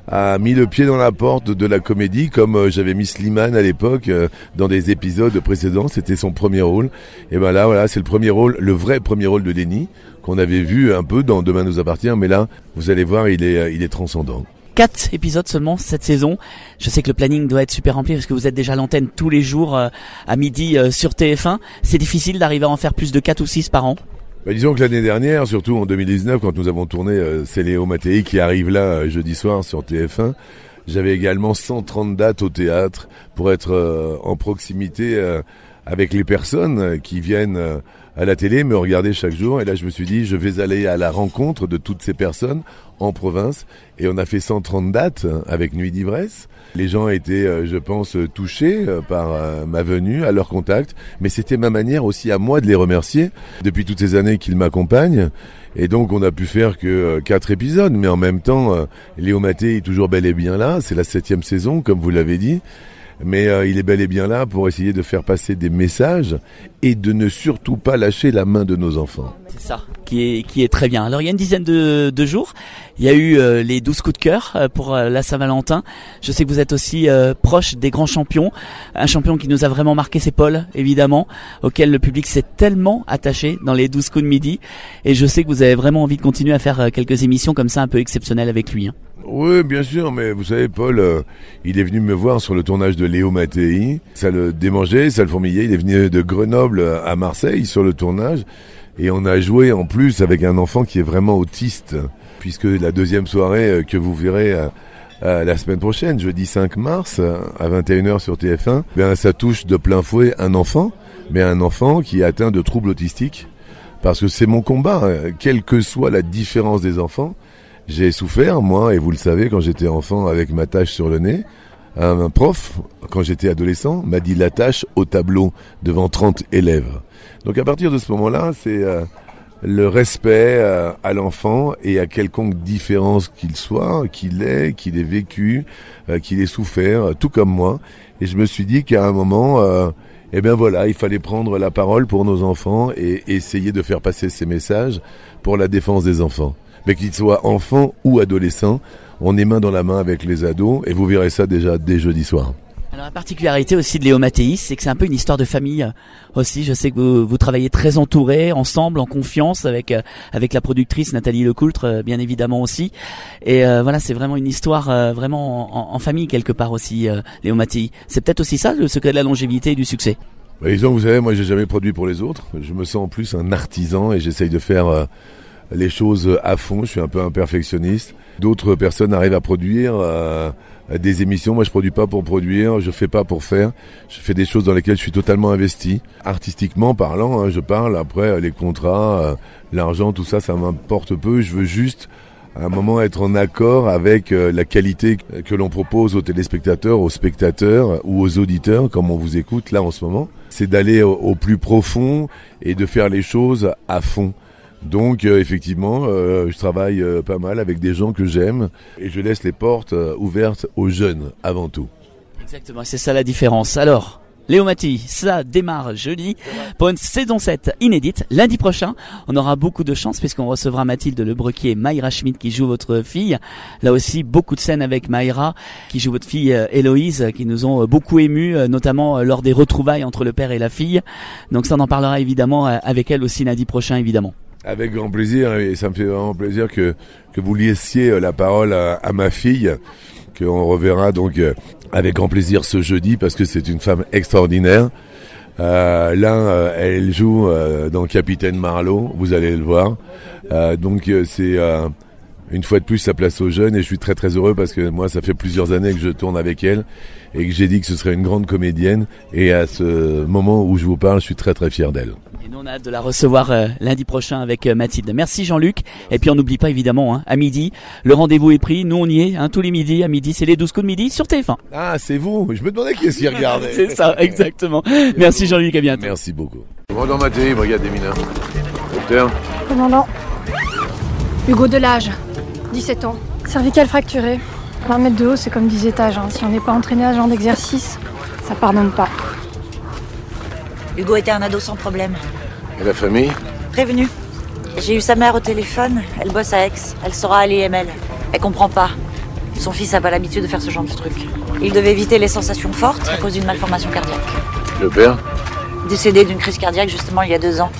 a mis le pied dans la porte de la comédie, comme euh, j'avais mis Slimane à l'époque euh, dans des épisodes précédents. C'était son premier rôle. Et ben là, voilà, c'est le premier rôle, le vrai premier rôle de Lenny qu'on avait vu un peu dans Demain nous appartient. Mais là, vous allez voir, il est, il est transcendant. Quatre épisodes seulement cette saison. Je sais que le planning doit être super rempli parce que vous êtes déjà à l'antenne tous les jours euh, à midi euh, sur T F un. C'est difficile d'arriver à en faire plus de quatre ou six par an. Bah, disons que l'année dernière, surtout en deux mille dix-neuf, quand nous avons tourné euh, C'est Léo Mattei qui arrive là euh, jeudi soir sur T F un, j'avais également cent trente dates au théâtre pour être euh, en proximité euh, avec les personnes euh, qui viennent euh, à la télé, me regarder chaque jour. Et là, je me suis dit, je vais aller à la rencontre de toutes ces personnes en province. Et on a fait cent trente dates avec Nuit d'ivresse. Les gens étaient, euh, je pense, touchés euh, par euh, ma venue, à leur contact. Mais c'était ma manière aussi à moi de les remercier depuis toutes ces années qu'ils m'accompagnent. Et donc, on a pu faire que euh, quatre épisodes. Mais en même temps, euh, Léo Mattei est toujours bel et bien là. C'est la septième saison, comme vous l'avez dit. Mais euh, il est bel et bien là pour essayer de faire passer des messages et de ne surtout pas lâcher la main de nos enfants. C'est ça, qui est, qui est très bien. Alors il y a une dizaine de, de jours, il y a eu euh, les douze coups de cœur euh, pour euh, la Saint-Valentin. Je sais que vous êtes aussi euh, proche des grands champions. Un champion qui nous a vraiment marqué, c'est Paul, évidemment, auquel le public s'est tellement attaché dans les douze coups de midi. Et je sais que vous avez vraiment envie de continuer à faire euh, quelques émissions comme ça un peu exceptionnelles avec lui. Hein. Oui, bien sûr, mais vous savez, Paul, euh, il est venu me voir sur le tournage de Léo Mattei. Ça le démangeait, ça le fourmillait. Il est venu de Grenoble à Marseille sur le tournage. Et on a joué en plus avec un enfant qui est vraiment autiste. Puisque la deuxième soirée que vous verrez euh, euh, la semaine prochaine, jeudi cinq mars, à vingt et une heures sur T F un, bien, ça touche de plein fouet un enfant, mais un enfant qui est atteint de troubles autistiques. Parce que c'est mon combat, hein, quelle que soit la différence des enfants. J'ai souffert, moi, et vous le savez, quand j'étais enfant avec ma tache sur le nez. Un prof, quand j'étais adolescent, m'a dit la tâche au tableau devant trente élèves. Donc à partir de ce moment-là, c'est euh, le respect euh, à l'enfant et à quelconque différence qu'il soit, qu'il ait, qu'il ait vécu, euh, qu'il ait souffert, euh, tout comme moi. Et je me suis dit qu'à un moment, euh, eh bien voilà, il fallait prendre la parole pour nos enfants et essayer de faire passer ces messages pour la défense des enfants. Mais qu'ils soient enfants ou adolescents, on est main dans la main avec les ados et vous verrez ça déjà dès jeudi soir. Alors la particularité aussi de Léo Mattei, c'est que c'est un peu une histoire de famille aussi. Je sais que vous, vous travaillez très entourés, ensemble, en confiance avec euh, avec la productrice Nathalie Lecoultre, euh, bien évidemment aussi. Et euh, voilà, c'est vraiment une histoire euh, vraiment en, en famille quelque part aussi, euh, Léo Mattei. C'est peut-être aussi ça le secret de la longévité et du succès. Bah, disons, vous savez, moi j'ai jamais produit pour les autres. Je me sens en plus un artisan et j'essaye de faire euh, les choses à fond. Je suis un peu un perfectionniste. D'autres personnes arrivent à produire euh, des émissions. Moi, je produis pas pour produire, je fais pas pour faire. Je fais des choses dans lesquelles je suis totalement investi. Artistiquement parlant, hein, je parle. Après, les contrats, euh, l'argent, tout ça, ça m'importe peu. Je veux juste, à un moment, être en accord avec euh, la qualité que l'on propose aux téléspectateurs, aux spectateurs ou aux auditeurs, comme on vous écoute là en ce moment. C'est d'aller au, au plus profond et de faire les choses à fond. Donc euh, effectivement, euh, je travaille euh, pas mal avec des gens que j'aime et je laisse les portes euh, ouvertes aux jeunes avant tout. Exactement, c'est ça la différence. Alors, Léo Mattei, ça démarre jeudi pour une saison sept inédite. Lundi prochain, on aura beaucoup de chance puisqu'on recevra Mathilde Lebrequier et Mayra Schmidt qui joue votre fille. Là aussi, beaucoup de scènes avec Mayra qui joue votre fille euh, Héloïse qui nous ont euh, beaucoup émus, euh, notamment euh, lors des retrouvailles entre le père et la fille. Donc ça, on en parlera évidemment euh, avec elle aussi lundi prochain, évidemment. Avec grand plaisir, et ça me fait vraiment plaisir que, que vous laissiez la parole à, à ma fille, qu'on reverra donc avec grand plaisir ce jeudi, parce que c'est une femme extraordinaire. Euh, là, euh, elle joue euh, dans Capitaine Marlowe, vous allez le voir. Euh, donc c'est euh, une fois de plus sa place aux jeunes, et je suis très très heureux parce que moi, ça fait plusieurs années que je tourne avec elle, et que j'ai dit que ce serait une grande comédienne, et à ce moment où je vous parle, je suis très très fier d'elle. Et nous on a hâte de la recevoir euh, lundi prochain avec euh, Mathilde. Merci Jean-Luc. Et puis on n'oublie pas évidemment, hein, à midi, le rendez-vous est pris. Nous on y est, hein, tous les midis. À midi, c'est les douze coups de midi sur T F un. Ah, c'est vous. Je me demandais qui est-ce qui regardait. C'est ça, exactement. Merci Jean-Luc, à bientôt. Merci beaucoup. Commandant Mattei, brigade des mineurs. Docteur. Commandant. Hugo Delage, dix-sept ans. Cervicale fracturée. vingt mètres de haut, c'est comme dix étages. Hein. Si on n'est pas entraîné à ce genre d'exercice, ça pardonne pas. Hugo était un ado sans problème. Et la famille? Prévenu. J'ai eu sa mère au téléphone, elle bosse à Aix, elle sera à l'I M L. Elle comprend pas. Son fils n'a pas l'habitude de faire ce genre de truc. Il devait éviter les sensations fortes à cause d'une malformation cardiaque. Le père? Décédé d'une crise cardiaque justement il y a deux ans.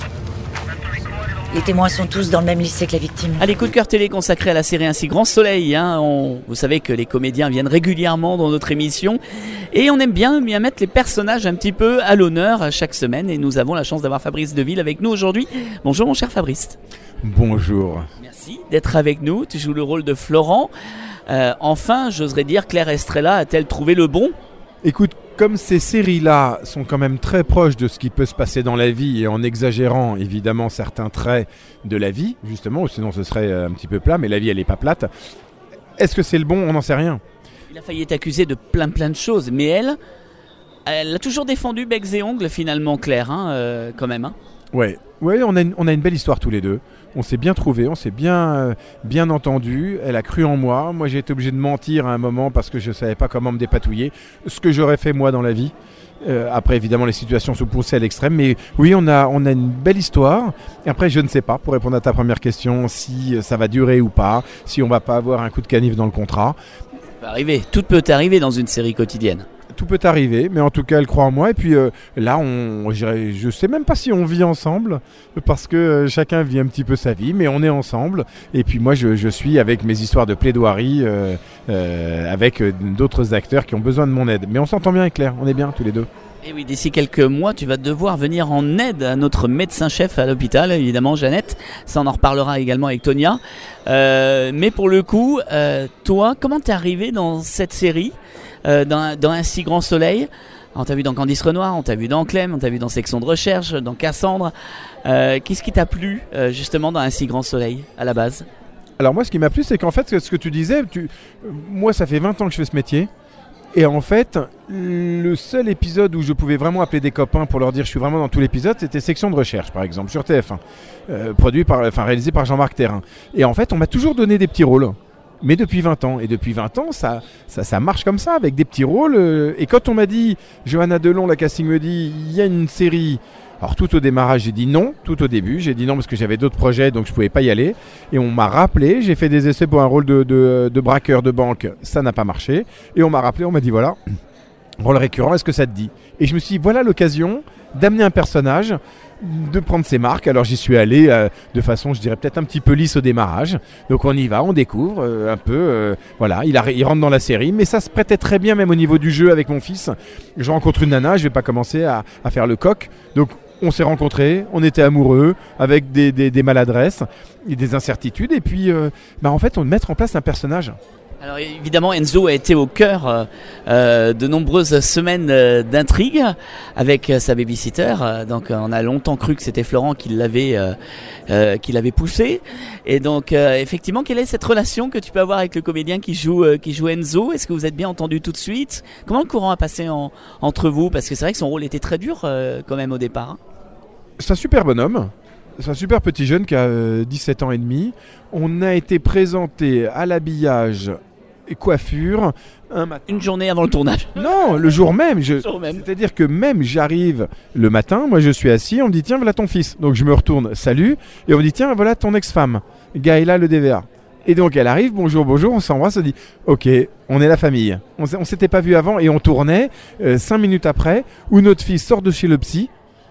Les témoins sont tous dans le même lycée que la victime. Allez, coup de cœur télé consacré à la série Ainsi Grand Soleil. Hein. On, vous savez que les comédiens viennent régulièrement dans notre émission et on aime bien, bien mettre les personnages un petit peu à l'honneur chaque semaine. Et nous avons la chance d'avoir Fabrice Deville avec nous aujourd'hui. Bonjour mon cher Fabrice. Bonjour. Merci d'être avec nous. Tu joues le rôle de Florent. Euh, enfin, j'oserais dire, Claire Estrella a-t-elle trouvé le bon ? Écoute, comme ces séries-là sont quand même très proches de ce qui peut se passer dans la vie et en exagérant évidemment certains traits de la vie, justement, ou sinon ce serait un petit peu plat, mais la vie elle n'est pas plate. Est-ce que c'est le bon ? On n'en sait rien. Il a failli être accusé de plein plein de choses, mais elle, elle a toujours défendu becs et ongles finalement, Claire, hein, euh, quand même. Hein. Ouais, ouais, on a une, on a une belle histoire tous les deux. On s'est bien trouvés, on s'est bien, euh, bien entendus. Elle a cru en moi. Moi, j'ai été obligé de mentir à un moment parce que je ne savais pas comment me dépatouiller. Ce que j'aurais fait moi dans la vie. Euh, après, évidemment, les situations sont poussées à l'extrême. Mais oui, on a, on a une belle histoire. Et après, je ne sais pas, pour répondre à ta première question, si ça va durer ou pas, si on ne va pas avoir un coup de canif dans le contrat. Ça peut arriver. Tout peut arriver dans une série quotidienne. Tout peut arriver, mais en tout cas, elle croit en moi. Et puis euh, là, on, je ne sais même pas si on vit ensemble, parce que euh, chacun vit un petit peu sa vie, mais on est ensemble. Et puis moi, je, je suis avec mes histoires de plaidoirie, euh, euh, avec euh, d'autres acteurs qui ont besoin de mon aide. Mais on s'entend bien avec Claire, on est bien tous les deux. Et oui, d'ici quelques mois, tu vas devoir venir en aide à notre médecin-chef à l'hôpital, évidemment, Jeannette. Ça, on en reparlera également avec Tonia. Euh, mais pour le coup, euh, toi, comment t'es arrivé dans cette série ? Euh, dans, dans Ainsi Grand Soleil. On t'a vu dans Candice Renoir, on t'a vu dans Clem, on t'a vu dans Section de Recherche, dans Cassandre. Euh, qu'est-ce qui t'a plu euh, justement dans Ainsi Grand Soleil à la base ? Alors moi, ce qui m'a plu, c'est qu'en fait, ce que tu disais, tu... moi, ça fait vingt ans que je fais ce métier. Et en fait, le seul épisode où je pouvais vraiment appeler des copains pour leur dire je suis vraiment dans tout l'épisode, c'était Section de Recherche, par exemple, sur T F un, euh, produit par, enfin réalisé par Jean-Marc Thérin. Et en fait, on m'a toujours donné des petits rôles. Mais depuis vingt ans, et depuis vingt ans, ça, ça, ça marche comme ça, avec des petits rôles. Euh, et quand on m'a dit, Johanna Delon, la casting me dit, il y a une série. Alors tout au démarrage, j'ai dit non, tout au début, j'ai dit non parce que j'avais d'autres projets, donc je pouvais pas y aller. Et on m'a rappelé, j'ai fait des essais pour un rôle de, de, de braqueur de banque, ça n'a pas marché. Et on m'a rappelé, on m'a dit voilà, rôle récurrent, est-ce que ça te dit ? Et je me suis dit, voilà l'occasion d'amener un personnage, de prendre ses marques. Alors j'y suis allé euh, de façon, je dirais peut-être un petit peu lisse au démarrage. Donc on y va, on découvre euh, un peu. Euh, voilà, il, a, il rentre dans la série, mais ça se prêtait très bien même au niveau du jeu avec mon fils. Je rencontre une nana, je vais pas commencer à, à faire le coq. Donc on s'est rencontrés, on était amoureux, avec des, des, des maladresses et des incertitudes. Et puis, euh, bah en fait, on met en place un personnage. Alors évidemment, Enzo a été au cœur euh, de nombreuses semaines euh, d'intrigue avec euh, sa babysitter. Euh, donc on a longtemps cru que c'était Florent qui l'avait, euh, euh, qui l'avait poussé. Et donc euh, effectivement, quelle est cette relation que tu peux avoir avec le comédien qui joue, euh, qui joue Enzo ? Est-ce que vous êtes bien entendu tout de suite ? Comment le courant a passé en, entre vous ? Parce que c'est vrai que son rôle était très dur euh, quand même au départ. Hein. C'est un super bonhomme. C'est un super petit jeune qui a euh, dix-sept ans et demi. On a été présenté à l'habillage et coiffure un matin. Une journée avant le tournage. Non, le jour même. Je... Le jour même. C'est-à-dire que même j'arrive le matin, moi je suis assis, on me dit tiens voilà ton fils. Donc je me retourne, salut, et on me dit tiens voilà ton ex-femme, Gaëla le D V A. Et donc elle arrive, bonjour, bonjour, on s'embrasse, on dit ok, on est la famille. On ne s'était pas vu avant et on tournait euh, cinq minutes après où notre fils sort de chez le psy.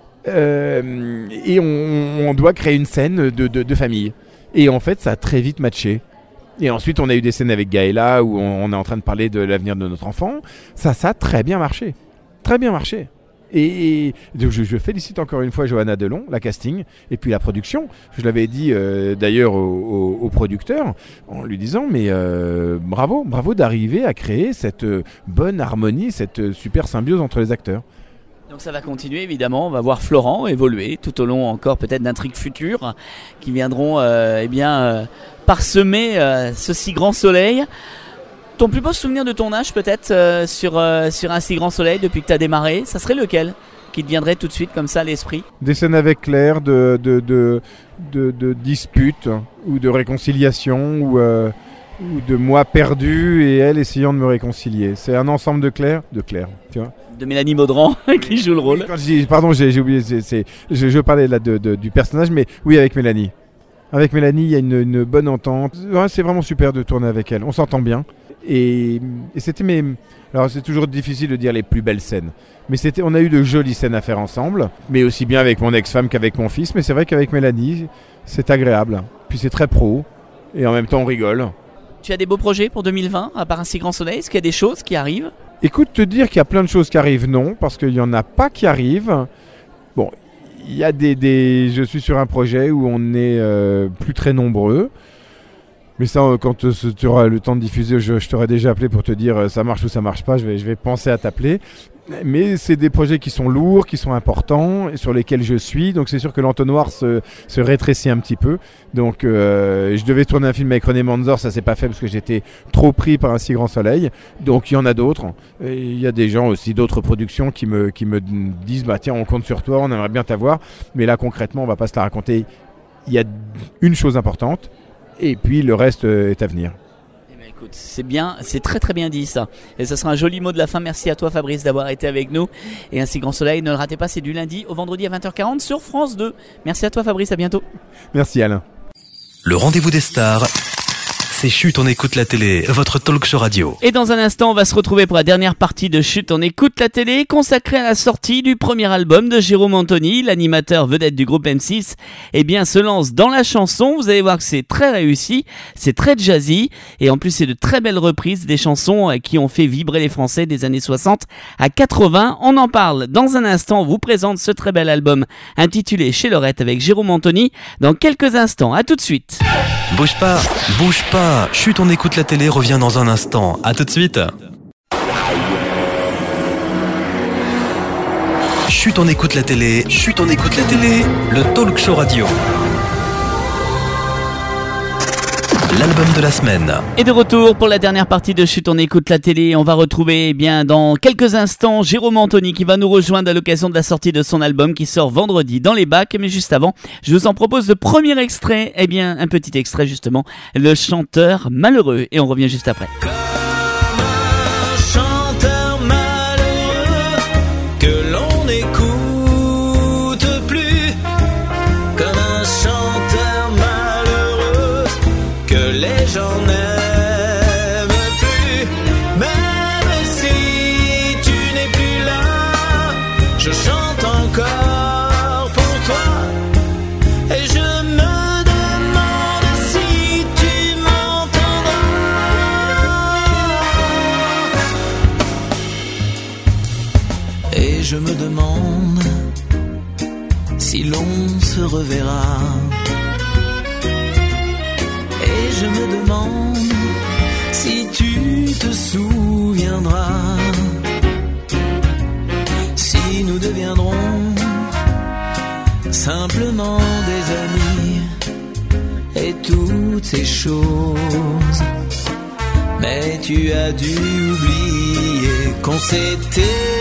Euh, et on, on doit créer une scène de, de, de famille. Et en fait, ça a très vite matché. Et ensuite, on a eu des scènes avec Gaëla où on, on est en train de parler de l'avenir de notre enfant. Ça, ça a très bien marché. Très bien marché. Et, et donc je, je félicite encore une fois Johanna Delon, la casting, et puis la production. Je l'avais dit euh, d'ailleurs au, au, au producteur, en lui disant, mais euh, bravo, bravo d'arriver à créer cette euh, bonne harmonie, cette euh, super symbiose entre les acteurs. Donc ça va continuer évidemment, on va voir Florent évoluer tout au long encore peut-être d'intrigues futures qui viendront euh, eh bien, euh, parsemer euh, ce si grand soleil. Ton plus beau souvenir de ton âge peut-être euh, sur, euh, sur un si grand soleil depuis que tu as démarré, ça serait lequel qui te viendrait tout de suite comme ça à l'esprit ? Des scènes avec Claire, de, de, de, de, de disputes ou de réconciliation ou, euh, ou de moi perdu et elle essayant de me réconcilier. C'est un ensemble de Claire, de Claire, tu vois. De Mélanie Maudran qui joue le rôle. Quand je dis, pardon, j'ai, j'ai oublié, c'est, c'est, je, je parlais là de, de, du personnage, mais oui, avec Mélanie. Avec Mélanie, il y a une, une bonne entente. Ouais, c'est vraiment super de tourner avec elle. On s'entend bien. Et, et c'était mes... Alors c'est toujours difficile de dire les plus belles scènes. Mais c'était, on a eu de jolies scènes à faire ensemble. Mais aussi bien avec mon ex-femme qu'avec mon fils. Mais c'est vrai qu'avec Mélanie, c'est agréable. Puis c'est très pro. Et en même temps, on rigole. Tu as des beaux projets pour deux mille vingt, à part Un si grand soleil? Est-ce qu'il y a des choses qui arrivent? Écoute, te dire qu'il y a plein de choses qui arrivent, non. Parce qu'il n'y en a pas qui arrivent. Bon, il y a des, des... Je suis sur un projet où on est euh, plus très nombreux. Mais ça, quand euh, tu auras le temps de diffuser, je, je t'aurais déjà appelé pour te dire euh, ça marche ou ça marche pas. Je vais, je vais penser à t'appeler. Mais c'est des projets qui sont lourds, qui sont importants, et sur lesquels je suis. Donc c'est sûr que l'entonnoir se, se rétrécit un petit peu. Donc euh, je devais tourner un film avec René Manzor, ça s'est pas fait parce que j'étais trop pris par Un si grand soleil. Donc il y en a d'autres. Et il y a des gens aussi, d'autres productions qui me, qui me disent bah tiens, on compte sur toi, on aimerait bien t'avoir. Mais là concrètement, on va pas se la raconter. Il y a une chose importante. Et puis le reste est à venir. Eh bien, écoute, c'est bien, c'est très très bien dit ça. Et ça sera un joli mot de la fin. Merci à toi Fabrice d'avoir été avec nous. Et Un si grand soleil, ne le ratez pas, c'est du lundi au vendredi à vingt heures quarante sur France deux. Merci à toi Fabrice, à bientôt. Merci Alain. Le rendez-vous des stars, c'est Chut, on écoute la télé, votre talk show radio. Et dans un instant, on va se retrouver pour la dernière partie de Chut, on écoute la télé, consacrée à la sortie du premier album de Jérôme Anthony, l'animateur vedette du groupe M six. Eh bien, se lance dans la chanson. Vous allez voir que c'est très réussi, c'est très jazzy, et en plus, c'est de très belles reprises des chansons qui ont fait vibrer les Français des années soixante à quatre-vingts. On en parle dans un instant. On vous présente ce très bel album intitulé Chez Lorette avec Jérôme Anthony dans quelques instants. À tout de suite. Bouge pas, bouge pas. Chut, on écoute la télé revient dans un instant. À tout de suite. Chut, on écoute la télé. Chut, on écoute la télé. Le talk show radio. L'album de la semaine. Et de retour pour la dernière partie de Chut, on écoute la télé. On va retrouver eh bien dans quelques instants Jérôme Anthony qui va nous rejoindre à l'occasion de la sortie de son album qui sort vendredi dans les bacs. Mais juste avant, je vous en propose le premier extrait. Eh bien, un petit extrait justement, Le chanteur malheureux. Et on revient juste après. Je me demande si l'on se reverra. Et je me demande si tu te souviendras. Si nous deviendrons simplement des amis et toutes ces choses. Mais tu as dû oublier qu'on s'était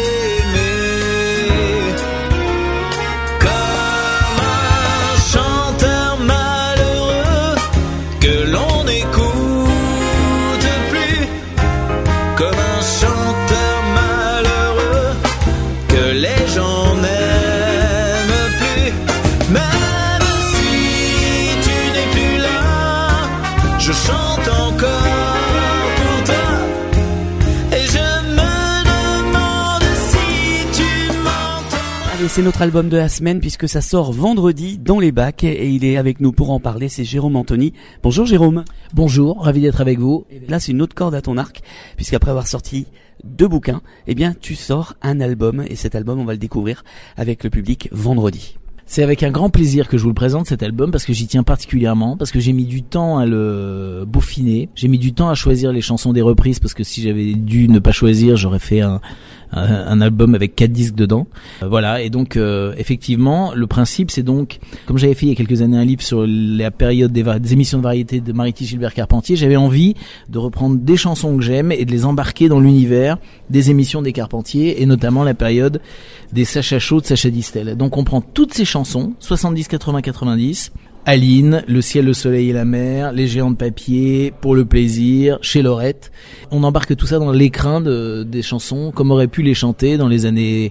c'est notre album de la semaine puisque ça sort vendredi dans les bacs et il est avec nous pour en parler, c'est Jérôme Anthony. Bonjour Jérôme. Bonjour, ravi d'être avec vous. Et là c'est une autre corde à ton arc puisqu'après avoir sorti deux bouquins, eh bien tu sors un album et cet album on va le découvrir avec le public vendredi. C'est avec un grand plaisir que je vous le présente cet album parce que j'y tiens particulièrement, parce que j'ai mis du temps à le peaufiner, j'ai mis du temps à choisir les chansons des reprises parce que si j'avais dû ne pas choisir, j'aurais fait un, un, un album avec quatre disques dedans. Euh, voilà, et donc euh, effectivement, le principe c'est donc, comme j'avais fait il y a quelques années un livre sur la période des, des émissions de variété de Mariti Gilbert Carpentier, j'avais envie de reprendre des chansons que j'aime et de les embarquer dans l'univers des émissions des Carpentier et notamment la période des Sacha Chaud de Sacha Distel. Donc on prend toutes ces chansons, soixante-dix, quatre-vingts, quatre-vingt-dix, Aline, Le ciel, le soleil et la mer, Les géants de papier, Pour le plaisir, Chez Lorette. On embarque tout ça dans l'écrin de, des chansons comme aurait pu les chanter dans les années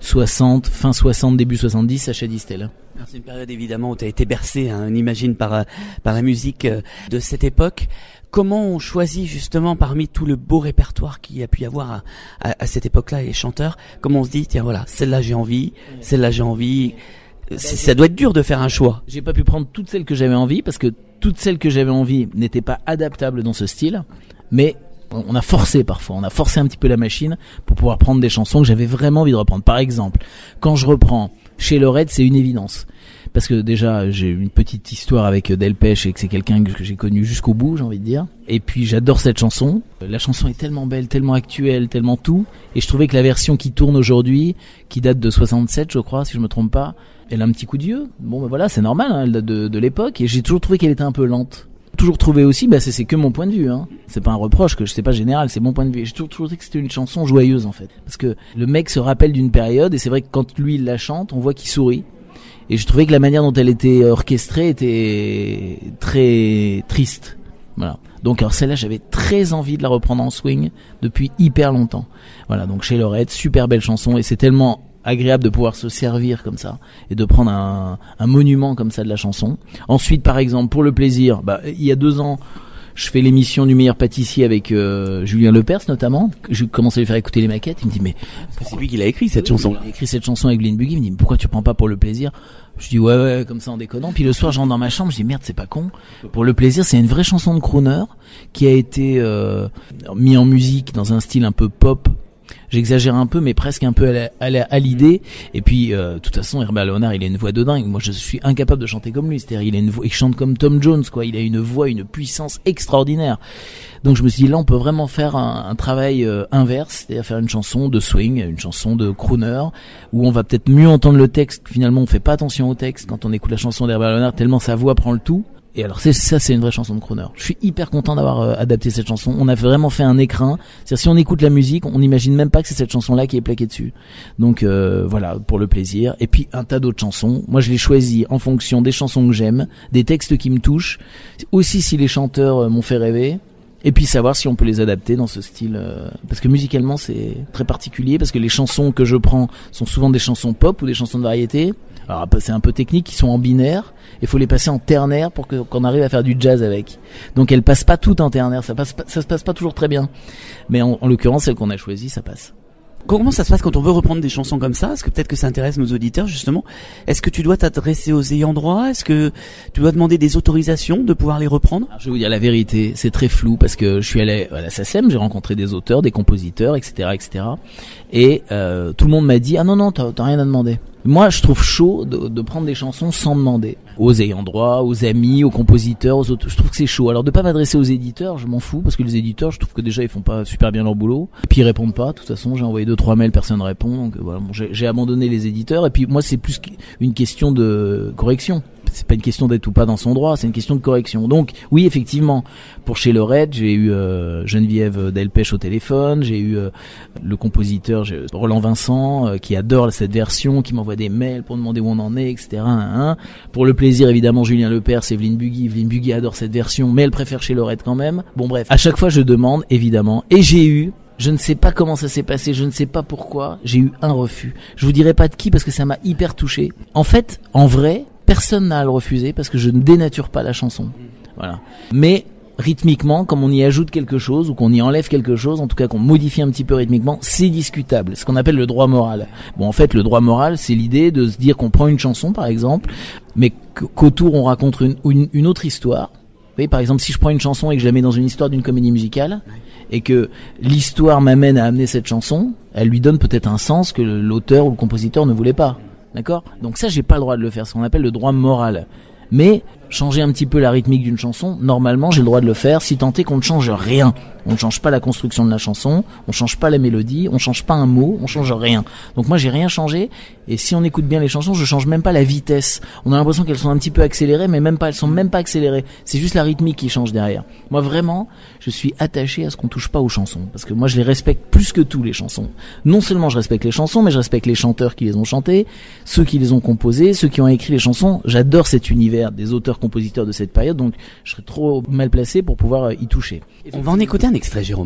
soixante, fin soixante, début soixante-dix, Sacha Distel. Alors, c'est une période évidemment où tu as été bercé, hein, on imagine, par, par la musique de cette époque. Comment on choisit justement parmi tout le beau répertoire qu'il y a pu y avoir à, à, à cette époque-là, les chanteurs, comment on se dit, tiens voilà, celle-là j'ai envie, celle-là j'ai envie. C'est, ça doit être dur de faire un choix. J'ai pas pu prendre toutes celles que j'avais envie parce que toutes celles que j'avais envie n'étaient pas adaptables dans ce style, mais on a forcé parfois, on a forcé un petit peu la machine pour pouvoir prendre des chansons que j'avais vraiment envie de reprendre. Par exemple, quand je reprends Chez Lorette, c'est une évidence. Parce que déjà, j'ai une petite histoire avec Delpech et que c'est quelqu'un que j'ai connu jusqu'au bout, j'ai envie de dire. Et puis j'adore cette chanson. La chanson est tellement belle, tellement actuelle, tellement tout. Et je trouvais que la version qui tourne aujourd'hui, qui date de soixante-sept, je crois, si je me trompe pas, elle a un petit coup de vieux. Bon, ben voilà, c'est normal, hein, elle date de, de l'époque. Et j'ai toujours trouvé qu'elle était un peu lente. Toujours trouvé aussi, bah c'est, c'est que mon point de vue, hein. C'est pas un reproche, que je sais pas général, c'est mon point de vue. J'ai toujours trouvé que c'était une chanson joyeuse, en fait. Parce que le mec se rappelle d'une période, et c'est vrai que quand lui il la chante, on voit qu'il sourit. Et je trouvais que la manière dont elle était orchestrée était très triste. Voilà. Donc alors celle-là, j'avais très envie de la reprendre en swing depuis hyper longtemps. Voilà, donc Chez Lorette, super belle chanson, et c'est tellement agréable de pouvoir se servir comme ça et de prendre un, un monument comme ça de la chanson. Ensuite, par exemple, pour le plaisir, bah il y a deux ans, je fais l'émission du meilleur pâtissier avec euh, Julien Lepers notamment. Je commence à lui faire écouter les maquettes. Il me dit mais c'est lui qui l'a écrit cette chanson. Il a écrit cette chanson avec Lynn Buggy. Il me dit mais pourquoi tu prends pas pour le plaisir? Je dis ouais ouais comme ça en déconnant. Puis le soir je rentre dans ma chambre. Je dis merde c'est pas con. Pour le plaisir c'est une vraie chanson de crooner qui a été euh, mis en musique dans un style un peu pop. J'exagère un peu, mais presque un peu à, la, à, la, à l'idée. Et puis, euh, de toute façon, Herbert Léonard, il a une voix de dingue. Moi, je suis incapable de chanter comme lui. C'est-à-dire, il a une voix, il chante comme Tom Jones, quoi. Il a une voix, une puissance extraordinaire. Donc, je me suis dit, là, on peut vraiment faire un, un travail euh, inverse, c'est-à-dire faire une chanson de swing, une chanson de crooner, où on va peut-être mieux entendre le texte. Finalement, on fait pas attention au texte quand on écoute la chanson d'Herbert Léonard, tellement sa voix prend le tout. Et alors c'est ça, c'est une vraie chanson de crooner. Je suis hyper content d'avoir euh, adapté cette chanson. On a vraiment fait un écrin. C'est-à-dire si on écoute la musique, on n'imagine même pas que c'est cette chanson-là qui est plaquée dessus. Donc euh, voilà, pour le plaisir. Et puis un tas d'autres chansons. Moi, je les choisis en fonction des chansons que j'aime, des textes qui me touchent, aussi si les chanteurs euh, m'ont fait rêver. Et puis savoir si on peut les adapter dans ce style, euh, parce que musicalement c'est très particulier, parce que les chansons que je prends sont souvent des chansons pop ou des chansons de variété. Alors c'est un peu technique, qui sont en binaire, il faut les passer en ternaire pour que, qu'on arrive à faire du jazz avec. Donc elles passent pas toutes en ternaire, ça passe pas, ça se passe pas toujours très bien. Mais en, en l'occurrence, celle qu'on a choisie, ça passe. Comment ça se passe quand on veut reprendre des chansons comme ça? Est-ce que peut-être que ça intéresse nos auditeurs justement? Est-ce que tu dois t'adresser aux ayants droit? Est-ce que tu dois demander des autorisations de pouvoir les reprendre? Alors, je vais vous dire la vérité, c'est très flou parce que je suis allé à la S A C E M, j'ai rencontré des auteurs, des compositeurs, et cetera, et cetera. Et euh, tout le monde m'a dit ah non non t'as, t'as rien à demander. Moi, je trouve chaud de, de prendre des chansons sans demander aux ayants droit, aux amis, aux compositeurs, aux auteurs. Je trouve que c'est chaud. Alors de pas m'adresser aux éditeurs, je m'en fous parce que les éditeurs, je trouve que déjà ils font pas super bien leur boulot. Et puis ils répondent pas. De toute façon, j'ai envoyé deux trois mails, personne ne répond. Donc voilà, bon, j'ai, j'ai abandonné les éditeurs. Et puis moi, c'est plus une question de correction. C'est pas une question d'être ou pas dans son droit, c'est une question de correction. Donc oui, effectivement, pour Chez Lorette, j'ai eu euh, Geneviève Delpech au téléphone, j'ai eu euh, le compositeur j'ai, Roland Vincent euh, qui adore cette version, qui m'envoie des mails pour demander où on en est, et cetera. Hein, hein. Pour le plaisir, évidemment, Julien Lepers, Evelyne Buggy. Evelyne Buggy adore cette version, mais elle préfère Chez Lorette quand même. Bon bref, à chaque fois je demande, évidemment, et j'ai eu... Je ne sais pas comment ça s'est passé, je ne sais pas pourquoi, j'ai eu un refus. Je vous dirai pas de qui parce que ça m'a hyper touché. En fait, en vrai, personne n'a à le refuser parce que je ne dénature pas la chanson. Voilà. Mais rythmiquement, comme on y ajoute quelque chose ou qu'on y enlève quelque chose, en tout cas qu'on modifie un petit peu rythmiquement, c'est discutable. C'est ce qu'on appelle le droit moral. Bon, en fait, le droit moral, c'est l'idée de se dire qu'on prend une chanson, par exemple, mais qu'autour on raconte une, une, une autre histoire. Vous voyez, par exemple, si je prends une chanson et que je la mets dans une histoire d'une comédie musicale, et que l'histoire m'amène à amener cette chanson, elle lui donne peut-être un sens que l'auteur ou le compositeur ne voulait pas. D'accord ? Donc ça, j'ai pas le droit de le faire, ce qu'on appelle le droit moral. Mais changer un petit peu la rythmique d'une chanson, normalement, j'ai le droit de le faire, si tant est qu'on ne change rien. On ne change pas la construction de la chanson, on change pas la mélodie, on change pas un mot, on change rien. Donc moi, j'ai rien changé, et si on écoute bien les chansons, je change même pas la vitesse. On a l'impression qu'elles sont un petit peu accélérées, mais même pas, elles sont même pas accélérées. C'est juste la rythmique qui change derrière. Moi, vraiment, je suis attaché à ce qu'on touche pas aux chansons, parce que moi, je les respecte plus que tout, les chansons. Non seulement je respecte les chansons, mais je respecte les chanteurs qui les ont chantées, ceux qui les ont composées, ceux qui ont écrit les chansons. J'adore cet univers des auteurs-compositeurs de cette période, donc je serais trop mal placé pour pouvoir y toucher. On va en écouter un extrait, Jérôme.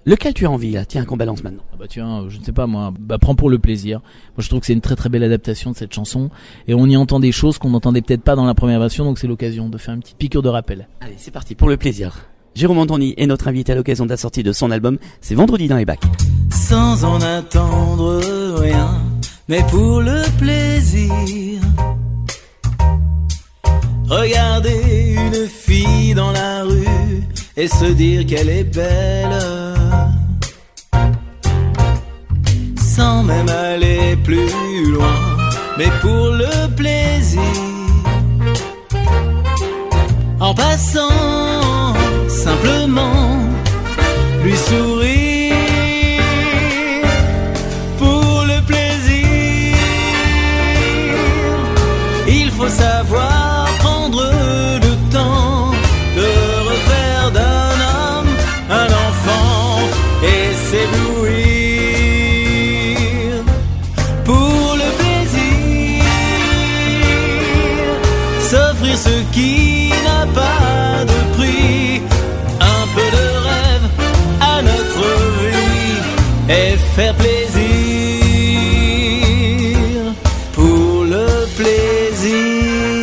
Lequel tu as envie là? Tiens, qu'on balance maintenant. Ah bah tiens, je ne sais pas moi, bah prends pour le plaisir. Moi je trouve que c'est une très très belle adaptation de cette chanson et on y entend des choses qu'on n'entendait peut-être pas dans la première version, donc c'est l'occasion de faire une petite piqûre de rappel. Allez, c'est parti pour le plaisir. Jérôme Anthony est notre invité à l'occasion de la sortie de son album, c'est vendredi dans les bacs. Sans en attendre rien, mais pour le plaisir. Regarder une fille dans la rue et se dire qu'elle est belle, sans même aller plus loin, mais pour le plaisir. En passant, simplement lui sourire pour le plaisir. Il faut savoir prendre le temps de refaire d'un homme un enfant et s'éblouir pour le plaisir. S'offrir ce qui n'a pas de prix, un peu de rêve à notre vie et faire plaisir pour le plaisir.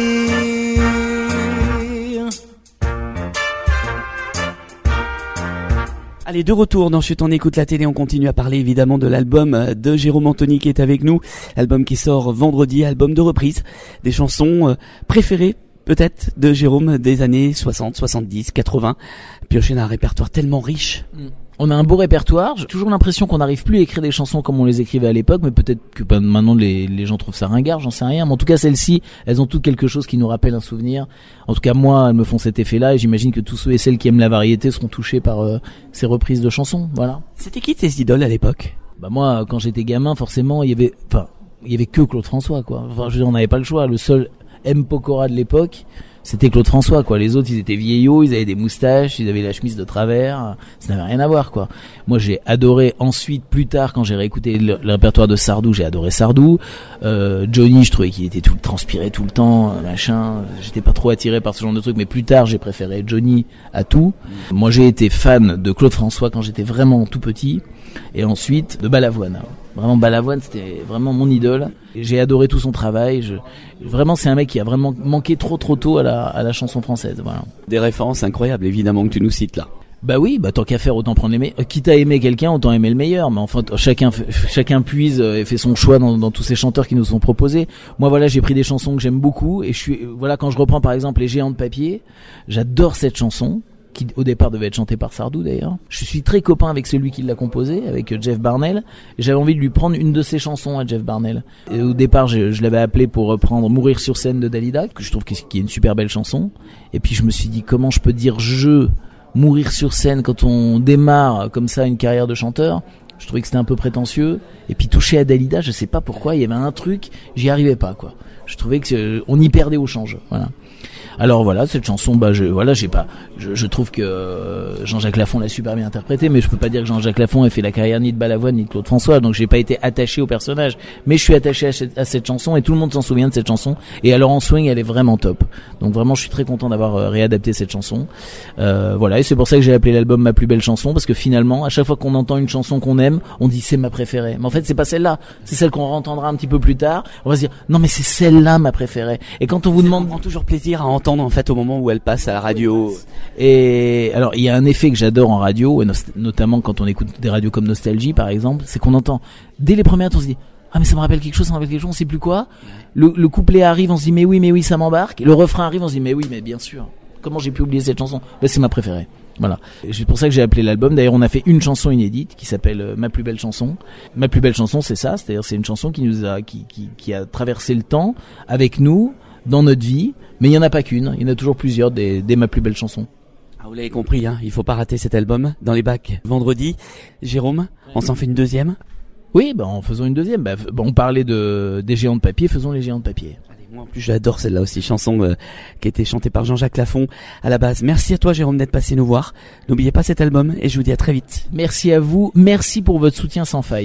Allez, de retour dans Chut, on écoute la télé, on continue à parler évidemment de l'album de Jérôme Anthony qui est avec nous, album qui sort vendredi, album de reprise, des chansons préférées peut-être de Jérôme des années soixante, soixante-dix, quatre-vingts, pioché dans un répertoire tellement riche. On a un beau répertoire, j'ai toujours l'impression qu'on n'arrive plus à écrire des chansons comme on les écrivait à l'époque, mais peut-être que bah, maintenant les, les gens trouvent ça ringard, j'en sais rien, mais en tout cas celles-ci, elles ont toutes quelque chose qui nous rappelle un souvenir. En tout cas moi, elles me font cet effet-là et j'imagine que tous ceux et celles qui aiment la variété seront touchés par euh, ces reprises de chansons, voilà. C'était qui tes idoles à l'époque? Bah moi, quand j'étais gamin, forcément, il y avait, enfin, il y avait que Claude François, quoi. Enfin, je veux dire, on n'avait pas le choix, le seul M. Pokora de l'époque, c'était Claude François, quoi. Les autres, ils étaient vieillots, ils avaient des moustaches, ils avaient la chemise de travers, ça n'avait rien à voir, quoi. Moi, j'ai adoré ensuite, plus tard, quand j'ai réécouté le, le répertoire de Sardou, j'ai adoré Sardou. Euh, Johnny, je trouvais qu'il était tout transpiré tout le temps, machin. J'étais pas trop attiré par ce genre de truc, mais plus tard, j'ai préféré Johnny à tout. Moi, j'ai été fan de Claude François quand j'étais vraiment tout petit, et ensuite de Balavoine. Vraiment, Balavoine, c'était vraiment mon idole. J'ai adoré tout son travail. Je, vraiment, c'est un mec qui a vraiment manqué trop trop tôt à la, à la chanson française. Voilà. Des références incroyables, évidemment, que tu nous cites là. Bah oui, bah tant qu'à faire, autant prendre les meilleurs. Euh, quitte à aimer quelqu'un, autant aimer le meilleur. Mais enfin, chacun, chacun puise et fait son choix dans, dans tous ces chanteurs qui nous sont proposés. Moi, voilà, j'ai pris des chansons que j'aime beaucoup et je suis, voilà, quand je reprends par exemple Les Géants de papier, j'adore cette chanson, qui au départ devait être chanté par Sardou d'ailleurs. Je suis très copain avec celui qui l'a composé, avec Jeff Barnell. J'avais envie de lui prendre une de ses chansons à Jeff Barnell. Et au départ, je, je l'avais appelé pour reprendre Mourir sur scène de Dalida, que je trouve qui est une super belle chanson. Et puis je me suis dit, comment je peux dire je, mourir sur scène quand on démarre comme ça une carrière de chanteur? Je trouvais que c'était un peu prétentieux. Et puis toucher à Dalida, je sais pas pourquoi, il y avait un truc, j'y arrivais pas, quoi. Je trouvais que euh, on y perdait au change, voilà. Alors voilà, cette chanson, bah je voilà, j'ai pas, je, je trouve que euh, Jean-Jacques Lafont l'a super bien interprété, mais je peux pas dire que Jean-Jacques Lafont ait fait la carrière ni de Balavoine ni de Claude François, donc j'ai pas été attaché au personnage, mais je suis attaché à cette, à cette chanson et tout le monde s'en souvient de cette chanson. Et alors en swing, elle est vraiment top. Donc vraiment, je suis très content d'avoir euh, réadapté cette chanson. Euh, voilà, et c'est pour ça que j'ai appelé l'album Ma plus belle chanson, parce que finalement, à chaque fois qu'on entend une chanson qu'on aime, on dit c'est ma préférée. Mais en fait, c'est pas celle-là, c'est celle qu'on entendra un petit peu plus tard. On va se dire non mais c'est celle-là ma préférée. Et quand on vous demande, on prend toujours plaisir à entendre en fait au moment où elle passe à la radio. Et alors il y a un effet que j'adore en radio, et notamment quand on écoute des radios comme Nostalgie par exemple, c'est qu'on entend dès les premières on se dit ah mais ça me rappelle quelque chose, ça me rappelle quelque chose, on sait plus quoi. Le, le couplet arrive, on se dit mais oui mais oui ça m'embarque. Le refrain arrive, on se dit mais oui mais bien sûr. Comment j'ai pu oublier cette chanson? Ben, c'est ma préférée. Voilà. C'est pour ça que j'ai appelé l'album. D'ailleurs, on a fait une chanson inédite qui s'appelle euh, Ma plus belle chanson. Ma plus belle chanson, c'est ça. C'est-à-dire, c'est une chanson qui nous a, qui, qui, qui a traversé le temps avec nous dans notre vie. Mais il y en a pas qu'une. Il y en a toujours plusieurs des, des Ma plus belle chanson. Ah, vous l'avez compris, hein. Il faut pas rater cet album dans les bacs vendredi. Jérôme, on s'en fait une deuxième? Oui, bah, en faisant une deuxième. Bah, bah, on parlait de, des géants de papier. Faisons les géants de papier. Moi en plus j'adore celle-là aussi, chanson euh, qui a été chantée par Jean-Jacques Lafont à la base. Merci à toi Jérôme d'être passé nous voir. N'oubliez pas cet album et je vous dis à très vite. Merci à vous, merci pour votre soutien sans faille.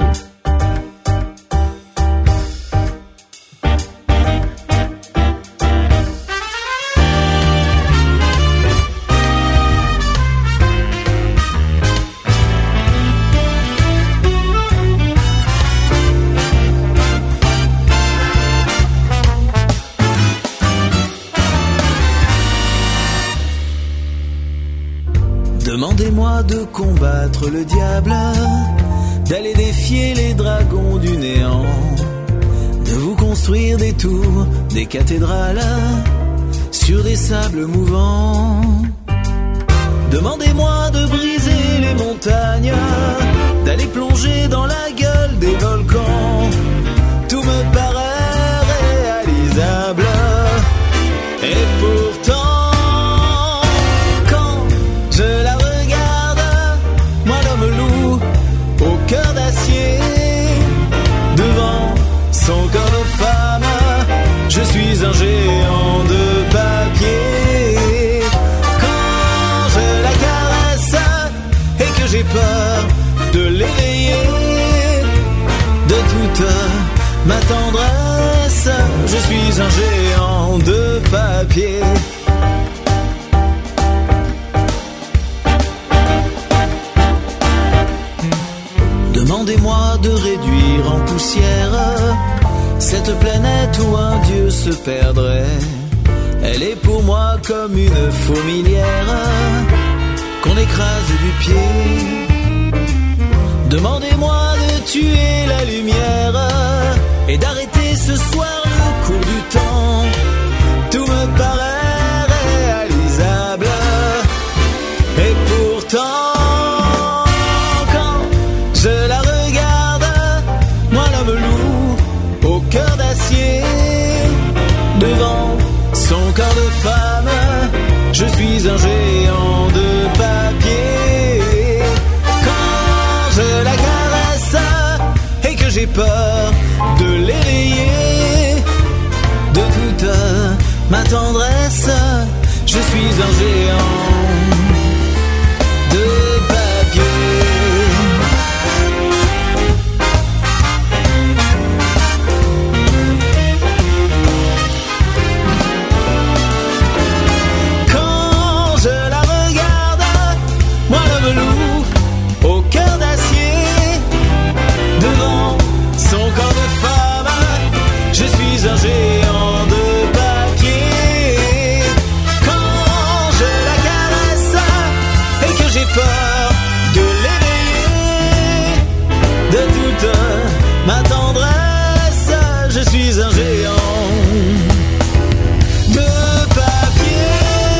Demandez-moi de combattre le diable, d'aller défier les dragons du néant, de vous construire des tours, des cathédrales sur des sables mouvants. Demandez-moi de briser les montagnes, d'aller plonger dans la gueule des volcans. Tout me paraît réalisable. Et pourtant, quand je la regarde, moi l'homme loup, au cœur d'acier, devant son corps de femme, je suis un géant de papier. J'ai peur de l'éveiller, de toute ma tendresse, je suis un géant de papier. Demandez-moi de réduire en poussière cette planète où un dieu se perdrait. Elle est pour moi comme une fourmilière qu'on écrase du pied. Demandez-moi de tuer la lumière et d'arrêter ce soir le cours du temps. Tout me paraît réalisable. Et pourtant, quand je la regarde, moi l'homme loup, au cœur d'acier, devant son corps de femme, je suis un géant de papier. Quand je la caresse et que j'ai peur de l'éveiller, de toute ma tendresse, je suis un géant de papier. Un géant de papier. Quand je la caresse et que j'ai peur de l'éveiller, de toute ma tendresse, je suis un géant de papier.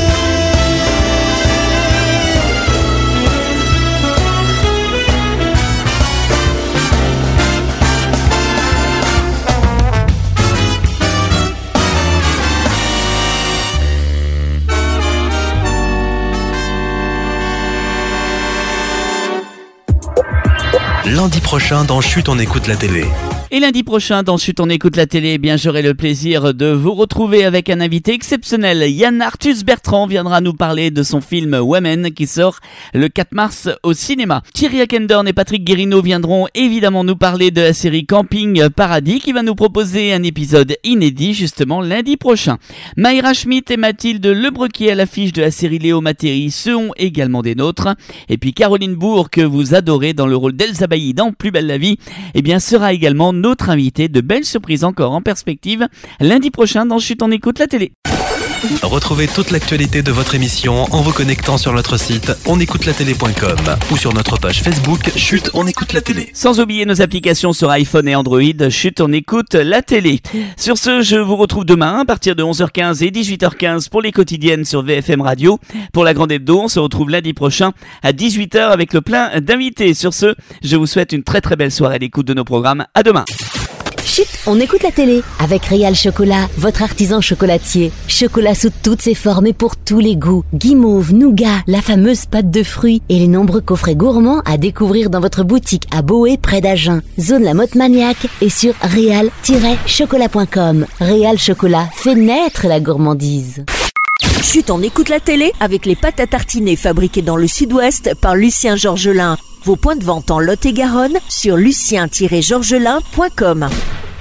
Lundi prochain dans Chut, on écoute la télé. Et lundi prochain, dans Chut, on écoute la télé, eh bien j'aurai le plaisir de vous retrouver avec un invité exceptionnel. Yann Arthus Bertrand viendra nous parler de son film Women qui sort le quatre mars au cinéma. Thierry Akendorn et Patrick Guérino viendront évidemment nous parler de la série Camping Paradis qui va nous proposer un épisode inédit justement lundi prochain. Mayra Schmidt et Mathilde Lebrequier à l'affiche de la série Léo Matteri seront également des nôtres. Et puis Caroline Bourg, que vous adorez dans le rôle d'Elsa Bailly dans Plus belle la vie, eh bien sera également notre invité. De belles surprises encore en perspective lundi prochain dans Chut, on écoute la télé. Retrouvez toute l'actualité de votre émission en vous connectant sur notre site on écoute la télé point com ou sur notre page Facebook Chut, on écoute la télé. Sans oublier nos applications sur iPhone et Android. Chut, on écoute la télé. Sur ce, je vous retrouve demain à partir de onze heures quinze et dix-huit heures quinze pour les quotidiennes sur V F M Radio. Pour la Grande Hebdo, on se retrouve lundi prochain à dix-huit heures avec le plein d'invités. Sur ce, je vous souhaite une très très belle soirée à l'écoute de nos programmes. À demain. Chut, on écoute la télé avec Réal Chocolat, votre artisan chocolatier. Chocolat sous toutes ses formes et pour tous les goûts. Guimauve, nougat, la fameuse pâte de fruits et les nombreux coffrets gourmands à découvrir dans votre boutique à Boé près d'Agen. Zone La Motte Maniaque et sur réal tiret chocolat point com. Réal Chocolat fait naître la gourmandise. Chut, on écoute la télé avec les pâtes à tartiner fabriquées dans le sud-ouest par Lucien Georgelin. Vos points de vente en Lot-et-Garonne sur lucien tiret georgelin point com.